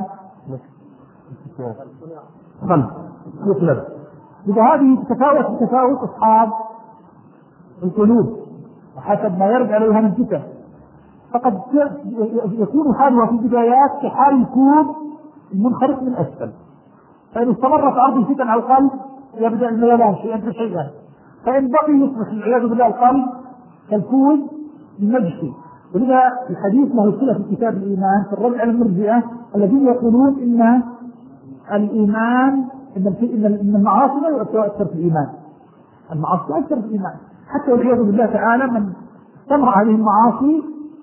قلب يقلب. إذا هذه تتفاوت بتفاوت أصحاب القلوب وحسب ما يرد عليها من فتن، فقد يكون حالها في البدايات كحال الكوب المنخرق من أسفل، فإن استمرت عرض الفتن على القلب يبدأ الميلان شيئا فشيئا، فإن بقي يصبح العياذ بالله القلب كالكوز المجحي. ولذا الحديث له صلة في كتاب الإيمان في الرد على المرجئة الذين يقولون إن الإيمان إن المعاصي لا تؤثر في الإيمان، المعاصي تؤثر في الإيمان، حتى والعياذ بالله تعالى من استمر عليه المعاصي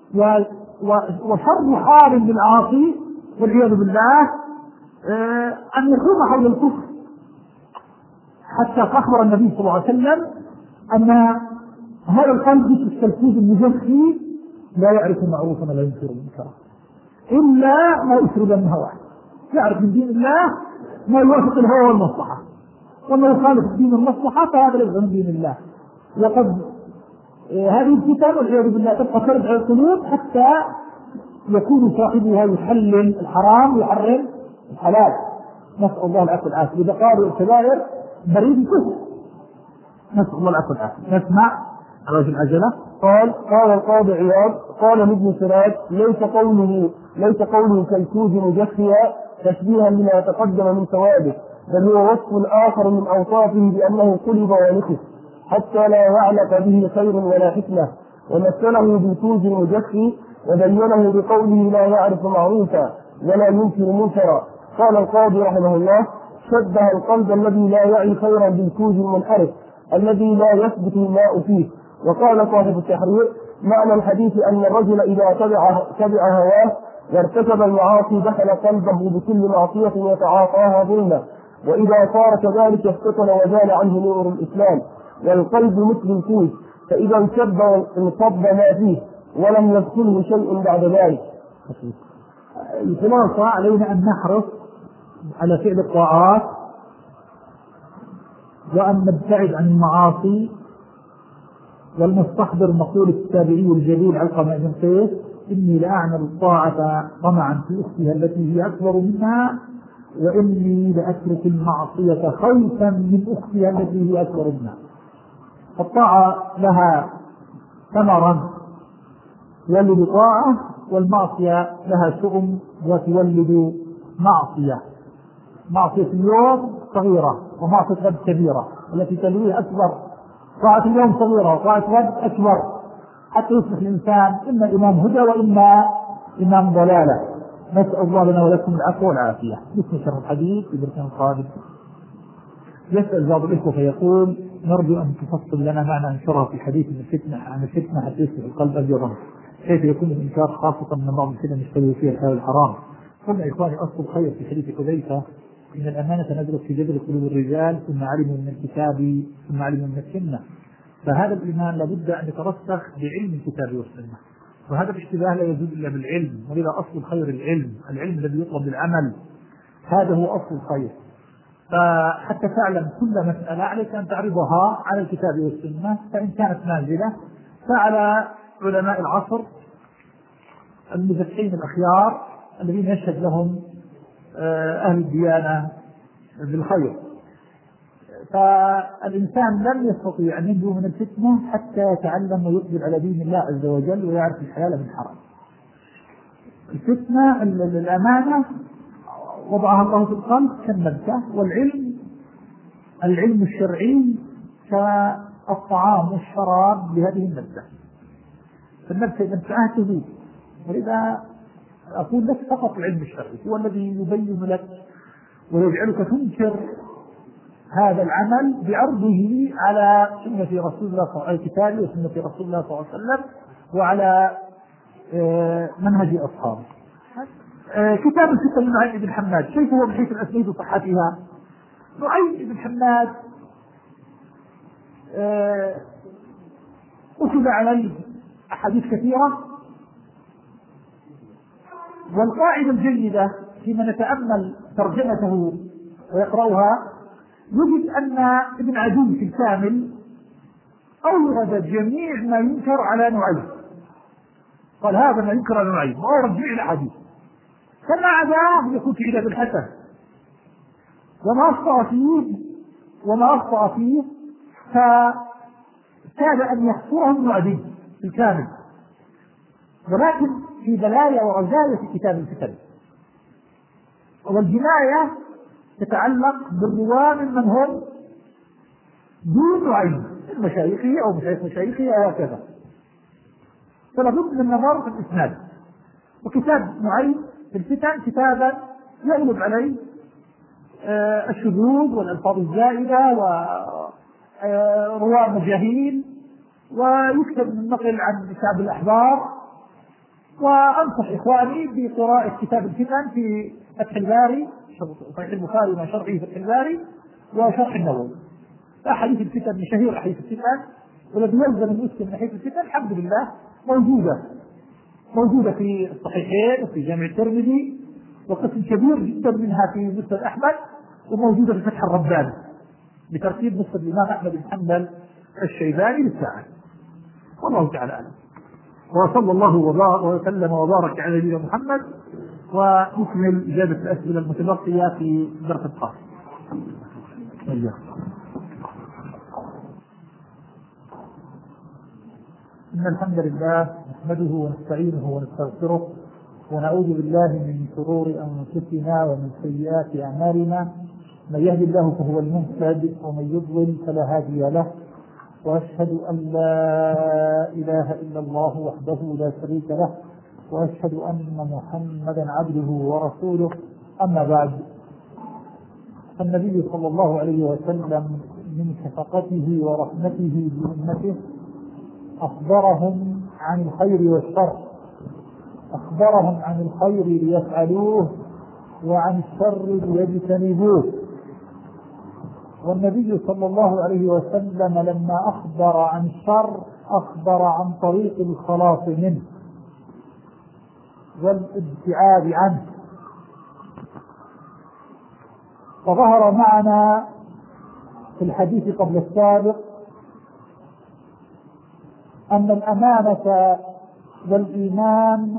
وشر حال للعاصي والعياذ بالله أن يخوض حول الكفر، حتى أخبر النبي صلى الله عليه وسلم أن هذا القلب الكالكوز المجخي لا يعرف معروفا ولا ينكر منكرا إلا ما يسرد من هواه، يعرف من دين الله ما يوافق الهوى والمصلحة، وما يخالف دين المصلحة فهذا ليس من دين الله. وقد هذه الفتن والعياذ بالله تبقى ترد على القلوب حتى يكون صاحبها يحلل الحرام ويحرم الحلال، نسأل الله العفو والعافية. إذا قالوا الكبائر بريد الكفر، نسأل الله العفو والعافية. نسمع رجل العجلة. قال قال القاضي عياض قال ابن سراج: ليس قوله ليس قوله كالكوز مجخيا تشبيها لما تقدم من ثوابه، بل هو وصف آخر من أوصافه بأنه قلب ونخس حتى لا يعلق به خير ولا حكمة، ومثله بالكوز المجخي وبينه بقوله لا يعرف معروفا ولا ينكر منكرا. قال القاضي رحمه الله: شبه القلب الذي لا يعي خيرا بالكوز المنحرف الذي لا يثبت الماء فيه. وقال صاحب التحرير: معنى الحديث أن الرجل إذا تبع, تبع هواه وارتكب المعاصي دخل قلبه بكل معصية يتعاطاها ظلما، وإذا صار كذلك افتتن وزال عنه نور الإسلام، والقلب مثل الكوز فإذا انشب انصب ما فيه ولم يدخله شيء بعد ذلك. الخلاصة علينا أن نحرص على فعل الطاعات وأن نبتعد عن المعاصي، ولنستحضر مقولة التابعي الجليل علقمة بن قيس: إني لأعمل الطاعة طمعا في أختها التي هي أكبر منها، وإني لأترك المعصية خوفا من أختها التي هي أكبر منها. فالطاعة لها ثمرا تولد طاعة، والمعصية لها شؤم وتولد معصية. معصية اليوم صغيرة ومعصية غد كبيرة، التي تلويه أكبر. طاعة اليوم صغيرة وطاعة غد أكبر، حتى يصبح الإنسان إما إمام هدى وإما إمام ضلالة. نسأل الله لنا ولكم العفو والعافية. بسم شرح الحديث في بركان القادم. يسأل بعض الإخوة فيقول: نرجو أن تفصل لنا معنى انشرها في الحديث من الفتنة عن الفتنة حتى يصبح القلب أبيضا، كيف يكون الإنكار خاصة من بعض الفتن يشتغل فيها الحلال الحرام؟ قلنا إخواني أصل الخير في حديث حذيفة إن الأمانة نزلت في جذر قلوب الرجال ثم علموا من الكتاب ثم علموا من السنة، فهذا الإيمان لابد أن يترسخ بعلم الكتاب والسنة، وهذا الاشتباه لا يزول إلا بالعلم، ولذا أصل الخير العلم، العلم الذي يطلب بالعمل، هذا هو أصل الخير. فحتى تعلم كل مسألة عليك أن تعرضها على الكتاب والسنة، فإن كانت نازلة فعلى علماء العصر المزكين الأخيار الذين يشهد لهم أهل الديانة بالخير. فالإنسان لن يستطيع أن ينجو من الفتنة حتى يتعلم ويقبل على دين الله عز وجل ويعرف الحلال من الحرام. الفتنة الأمانة وضعها الله في القلب كالنبتة، والعلم العلم الشرعي كالطعام والشراب لهذه النبتة. فالنبتة إذا انتهت تزول، ولذا أقول لك فقط العلم الشرعي هو الذي يبين لك ويجعلك تنكر هذا العمل بعرضه على سنة رسول الله صلى الله عليه وسلم، كتابه وسنة رسول الله صلى الله عليه وسلم، وعلى منهج أصحابه. كتاب الفتن لنعيم بن حماد، كيف هو من حيث الأسانيد وصحتها؟ نعيم بن حماد أخذ عليه أحاديث كثيرة، والقاعدة الجيدة فيما نتأمل ترجمته ويقرأها يجد أن ابن عدي في الكامل أورد جميع ما ينكر على نعيم، قال هذا ما ينكر على نعيم، وأورد جميع الأحاديث، فما عداه يكون في كتاب الحسن. وما أخطأ فيه وما أخطأ فيه فكاد أن يحصره ابن عدي في الكامل، ولكن في بلايا ورزايا في كتاب الفتن. والجناية تتعلق بالرواه من هم دون نعيم من مشايخه أو مشايخ مشايخه أو هكذا، فلا بد من النظر في الإسناد. وكتاب نعيم في الفتن كتابا يغلب عليه آه الشذوذ والألفاظ الزائدة ورواة مجاهيل، ويكتب من نقل عن كتاب الأحبار. وأنصح إخواني بقراءة كتاب الفتن في فتح الباري، صحيح البخاري مع شرحه فتح الباري وشرح النووي. أحاديث الفتن من شهير أحاديث الفتن، والذي يلزم المسلم من حيث الفتن الحمد لله موجودة موجودة في الصحيحين وفي جامع الترمذي، وقسم كبير جدا منها في مسند أحمد، وموجودة في فتح الرباني بترتيب مسند الإمام أحمد بن حنبل الشيباني للساعة. والله تعالى أعلم، وصلى الله وسلم وبارك على نبينا محمد. ونكمل إجابة الأسئلة المتبقية في درس الخاص. إن الحمد لله نحمده ونستعينه ونستغفره، ونعوذ بالله من شرور أنفسنا ومن سيئات أعمالنا، من يهد الله فهو المهتد ومن يضلل فلا هادي له، وأشهد أن لا إله إلا الله وحده لا شريك له، وأشهد أن محمدا عبده ورسوله. أما بعد، النبي صلى الله عليه وسلم من شفقته ورحمته بأمته أخبرهم عن الخير والشر، أخبرهم عن الخير ليفعلوه وعن الشر ليجتنبوه. والنبي صلى الله عليه وسلم لما أخبر عن الشر أخبر عن طريق الخلاص منه والابتعاد عنه. فظهر معنا في الحديث قبل السابق أن الأمانة والإيمان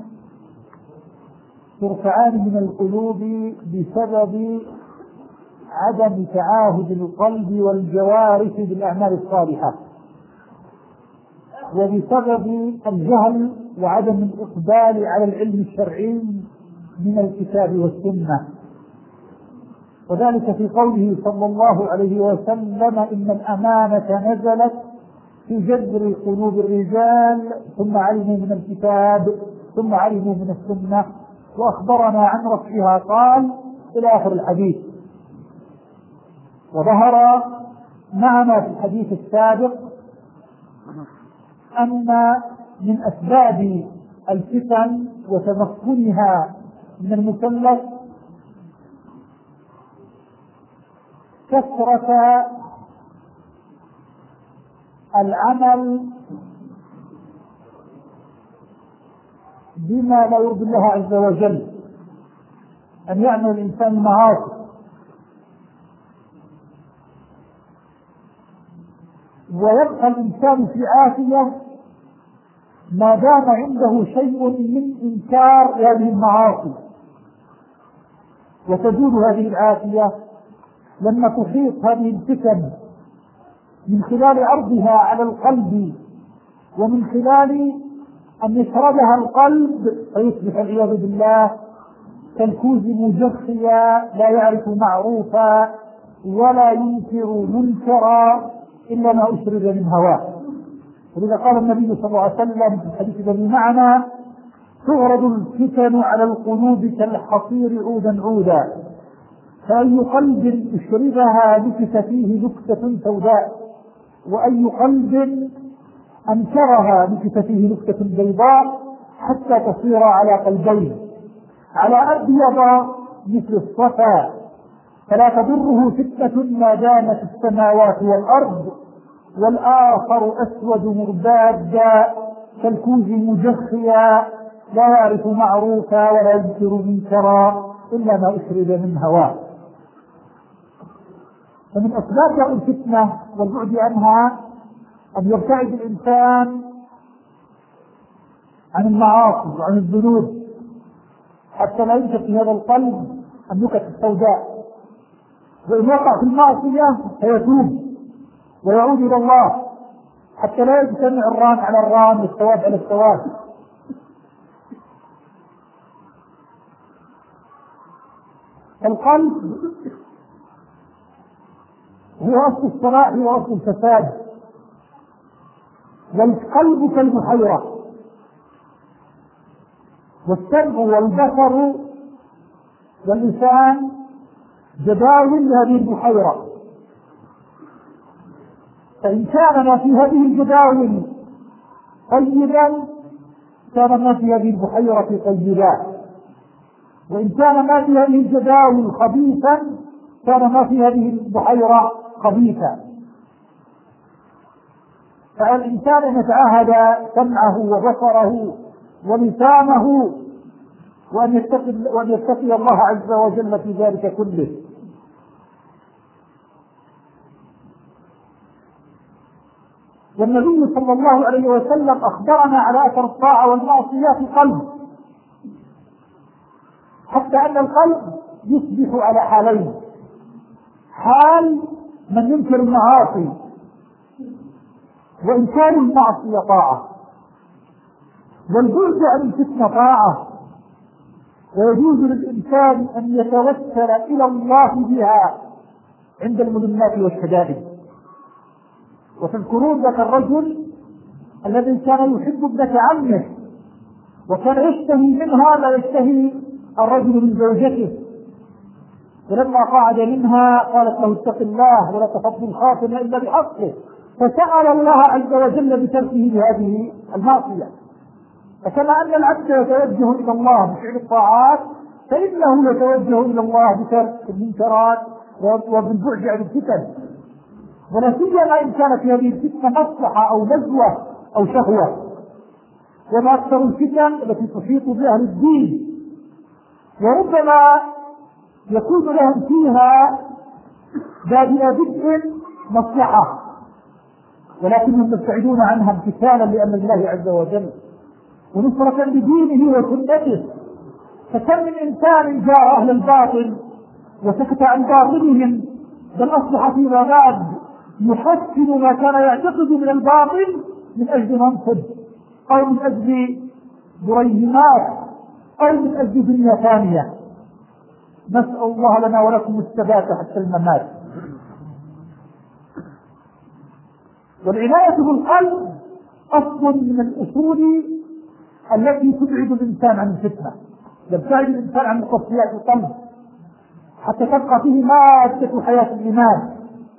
ترفعان من القلوب بسبب عدم تعاهد القلب والجوارح بالأعمال الصالحة، وبسبب الجهل وعدم الإقبال على العلم الشرعي من الكتاب والسنة. وذلك في قوله صلى الله عليه وسلم إن الأمانة نزلت في جذر قلوب الرجال ثم علموا من الكتاب ثم علموا من السنة، وأخبرنا عن رفعها قال إلى آخر الحديث. وظهر معنا في الحديث السابق أن من أسباب الفتن وتمكنها من المكلف كثرة العمل بما لا يرضي الله عز وجل، أن يعمل الإنسان المعاصي، ويبقى الإنسان في عافية ما دام عنده شيء من إنكار هذه المعاصي. وتزول هذه العافية لما تحيط هذه الفتن من خلال عرضها على القلب، ومن خلال أن يشربها القلب فيصبح العياذ بالله كالكوز مجخيا لا يعرف معروفا ولا ينكر منكرا إلا ما أشرب من هواه. ولذا قال النبي صلى الله عليه وسلم في الحديث الذي معنا: تعرض الفتن على القلوب كالحصير عودا عودا، فأي قلب اشربها نكت فيه نكتة سوداء، وأي قلب أنكرها نكت فيه نكتة بيضاء، حتى تصير على قلبين، على أبيض مثل الصفا، فلا تضره فتنة ما دامت السماوات والأرض، والآخر أسود مربادا كالكوز مجخيا لا يعرف معروفا ولا ينكر منكرا إلا ما أشرب من هواه. فمن أسباب الفتنة والبعد عنها أن يبتعد الإنسان عن المعاصي وعن الذنوب، حتى لا ينشأ في هذا القلب النكت السوداء، وإن وقع في المعصية فيتوب ويعود إلى الله، حتى لا يجتمع الران على الران والثواب على الثواب. القلب هو أصل الصلاح وأصل الفساد، والقلب كالبحيرة، والسمع والبصر واللسان جداول لهذه البحيرة، فإن كان ما في هذه الجداول طيبا كان ما في هذه البحيرة طيبا، وإن كان ما في هذه الجداول خبيثا كان ما في هذه البحيرة خبيثا. فعلى الإنسان أن يتعاهد سمعه وبصره ولسانه وأن يتقي, وأن يتقي الله عز وجل في ذلك كله. والنبي صلى الله عليه وسلم أخبرنا على أثر الطاعة والمعصية في القلب، حتى أن القلب يصبح على حالين: حال من ينكر المعاصي وإنكار المعصية طاعة، والبعد عن الفتنة طاعة، ويجوز للإنسان أن يتوسل إلى الله بها عند الملمات والشدائد. وتذكرون ذاك الرجل الذي كان يحب ابنة عمه، وكان يشتهي منها لا يشتهي الرجل من زوجته، فلما قعد منها قالت له: اتق الله ولا تفض الخاتم إلا بحقه، فسأل الله عز وجل بتركه لهذه المعصية. فكما أن العبد يتوجه إلى الله بفعل الطاعات، فإنه يتوجه إلى الله بترك المنكرات وبالبعد عن الفتن، ولا سيما إن كانت هذه الفتنة مصلحة أو نزوة أو شهوة. وما أكثر الفتن التي تحيط بأهل الدين، وربما يكون لهم فيها بادئ بدء مصلحة، ولكنهم يبتعدون عنها امتثالا لأمر الله عز وجل ونصرة لدينه وسنته. فكم من إنسان جاء أهل الباطل وسكت عن باطلهم، بل أصبح فيما بعد يحسن ما كان يعتقد من الباطل من أجل منصب أو من أجل بريهمات أو من أجل دنيا ثانية. نسأل الله لنا ولكم الثبات حتى الممات. والعناية بالقلب أصل من الأصول التي تبعد الإنسان عن الفتنة، يبتعد الإنسان عن مقصيات القلب حتى تبقى فيه مادة حياة الإيمان.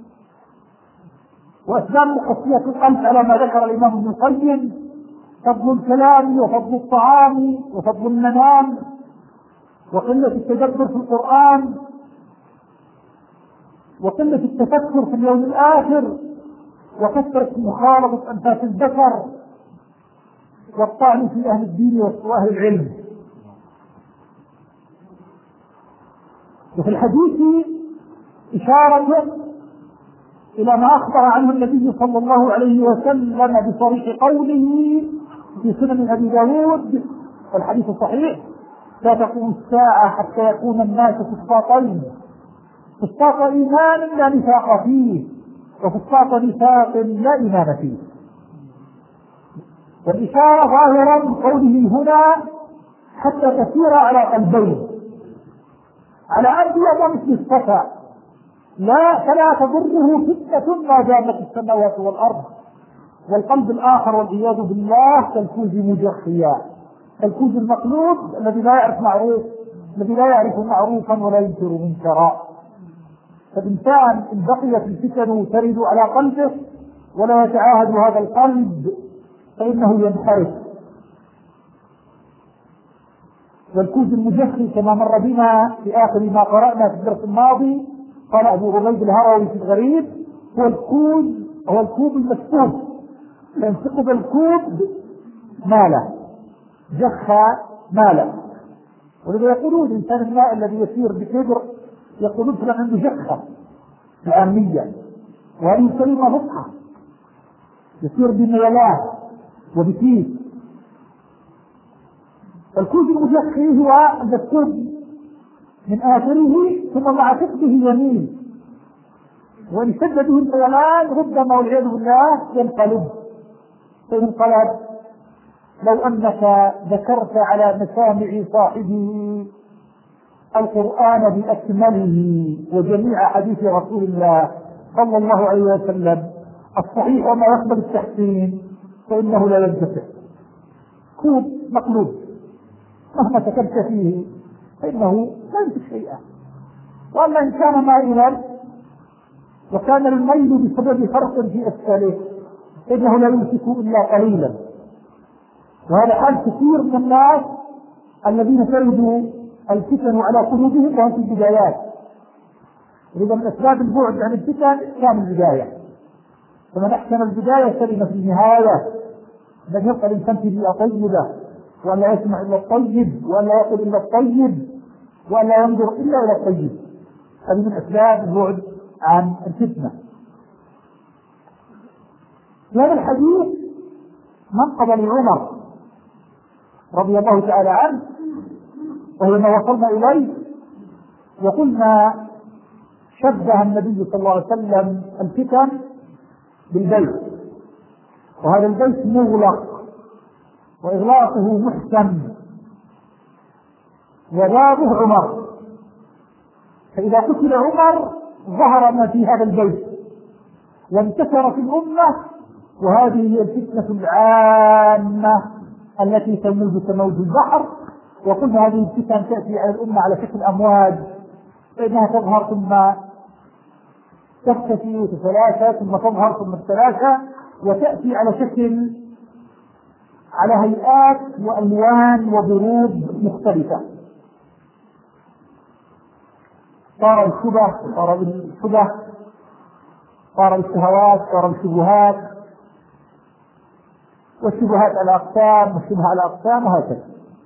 وأسباب مقصية القلب على ما ذكر الإمام ابن القيم: فضل الكلام وفضل الطعام وفضل المنام وقلة التدبر في القرآن وقلة التفكر في اليوم الآخر وكثرة مخالطة أنفاس البشر والطعن في أهل الدين وأهل العلم. وفي الحديث إشارة إلى ما أخبر عنه النبي صلى الله عليه وسلم بصريح قوله في سنن أبي داود والحديث الصحيح: لا تقوم الساعة حتى يكون الناس فسطاطين، فسطاط إيمان لا نفاق فيه، وفسطاط نفاق لا إيمان فيه. والإشارة ظاهرا قوله هنا حتى تسير على قلبين، على أبيض مثل الصفا، لا فلا تضره فتنة ما دامت السماوات والأرض، والقلب الآخر والعياذ بالله كالكوز مجخيا، كالكوز المقلوب الذي لا يعرف معروف الذي لا يعرف معروفا ولا ينكر منكرا. فالإنسان إن بقيت الفتن ترد على قلبه ولا يتعاهد هذا القلب فإنه ينحرف. والكوز المجخي كما مر بنا في آخر ما قرأنا في الدرس الماضي، قال أبو عبيد الهروي في الغريب: هو الكوز هو الكوب المسكوب، فينسقب الكوب ماله، جخ ماله. ولذا يقولون الإنسان الماء الذي يسير بكبر يقولون فلان عنده جخة العامية، وهذه كلمة فصحى، يسير بميلان وبكيس. الكوز المجخي هو المسكوب من آخره ثم مع فقده يميل، وإن شد به الميلان ربما والعياذ بالله ينقلب. فينقلب لو أنك ذكرت على مسامع صاحبه القرآن بأكمله وجميع حديث رسول الله صلى الله عليه وسلم الصحيح وما يقبل التحسين فإنه لا ينتفع. كوب مقلوب مهما تكلت فيه فإنه لا ينتج شيئا. وأما إن كان مائلا وكان الميل بسبب فرق في أسفله فإنه لا يمسك إلا قليلا. وهذا حال كثير من الناس الذين تردوا الفتن على قلوبهم وهم في البدايات. إذا من أسباب البعد عن الفتن كان البداية، فمن أحسن البداية سلم في النهاية. لن يبقى الإنسان في بيئة طيبة وأن لا يسمع إلا الطيب وأن لا يقول إلا الطيب وأن لا ينظر إلا إلى الطيب. هذه من أسباب البعد عن الفتنة. هذا الحديث منقض لعمر رضي الله تعالى عنه، ولما وصلنا إليه وقلنا شبه النبي صلى الله عليه وسلم الفتن بالبيت، وهذا البيت مغلق وإغلاقه محكم وبابه عمر، فإذا قتل عمر ظهر ما في هذا البيت وانتشر في الأمة، وهذه هي الفتنة العامة التي تموج كموج البحر. وقلنا هذه الفتن تأتي على الأمة على شكل أمواج، فإنها تظهر ثم تختفي وتتلاشى ثم تظهر ثم تتلاشى، وتأتي على شكل على هيئات وألوان وضروب مختلفة. صار الشبه صار بالشبه صار بالشهوات صار بالشبهات، والشبهات على أقسام والشبهة على أقسام، وهكذا.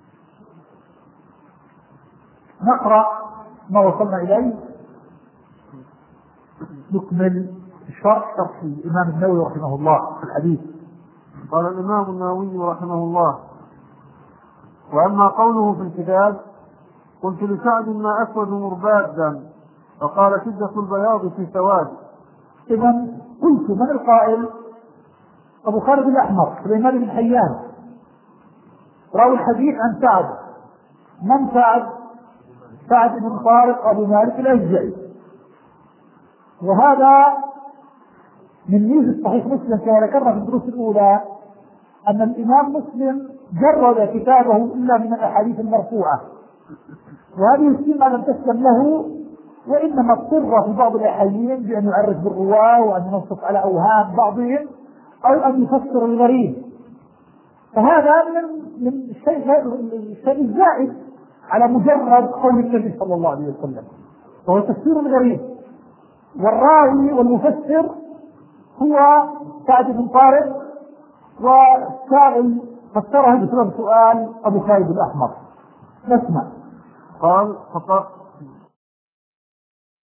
نقرأ ما وصلنا إليه نكمل الشرح شرح الإمام النووي رحمه الله في الحديث. قال الإمام النووي رحمه الله: وأما قوله في الكتاب: قلت لسعد ما أسود مربادا، فقال شدة البياض في سواد. إذن قلت من القائل؟ أبو خالد الأحمر سليمان بن حيان راوي الحديث عن سعد. من سعد؟ سعد بن طارق أبو مالك الأشجعي. وهذا من ميزة صحيح مسلم كما ذكرنا في الدروس الأولى أن الإمام مسلم جرد كتابه إلا من الأحاديث المرفوعة، وهذه السنة لم تسلم له، وإنما اضطر في بعض الأحيان بأن يعرف بالرواة وأن ينصف على أوهام بعضهم أو أن يفسر الغريب. فهذا من من الشيء الشيء الزائد على مجرد قول النبي صلى الله عليه وسلم، وهو تفسير الغريب. والراوي والمفسر هو سعد بن طارق، والسائل فسره بسبب سؤال أبو خالد الأحمر. نسمع. قال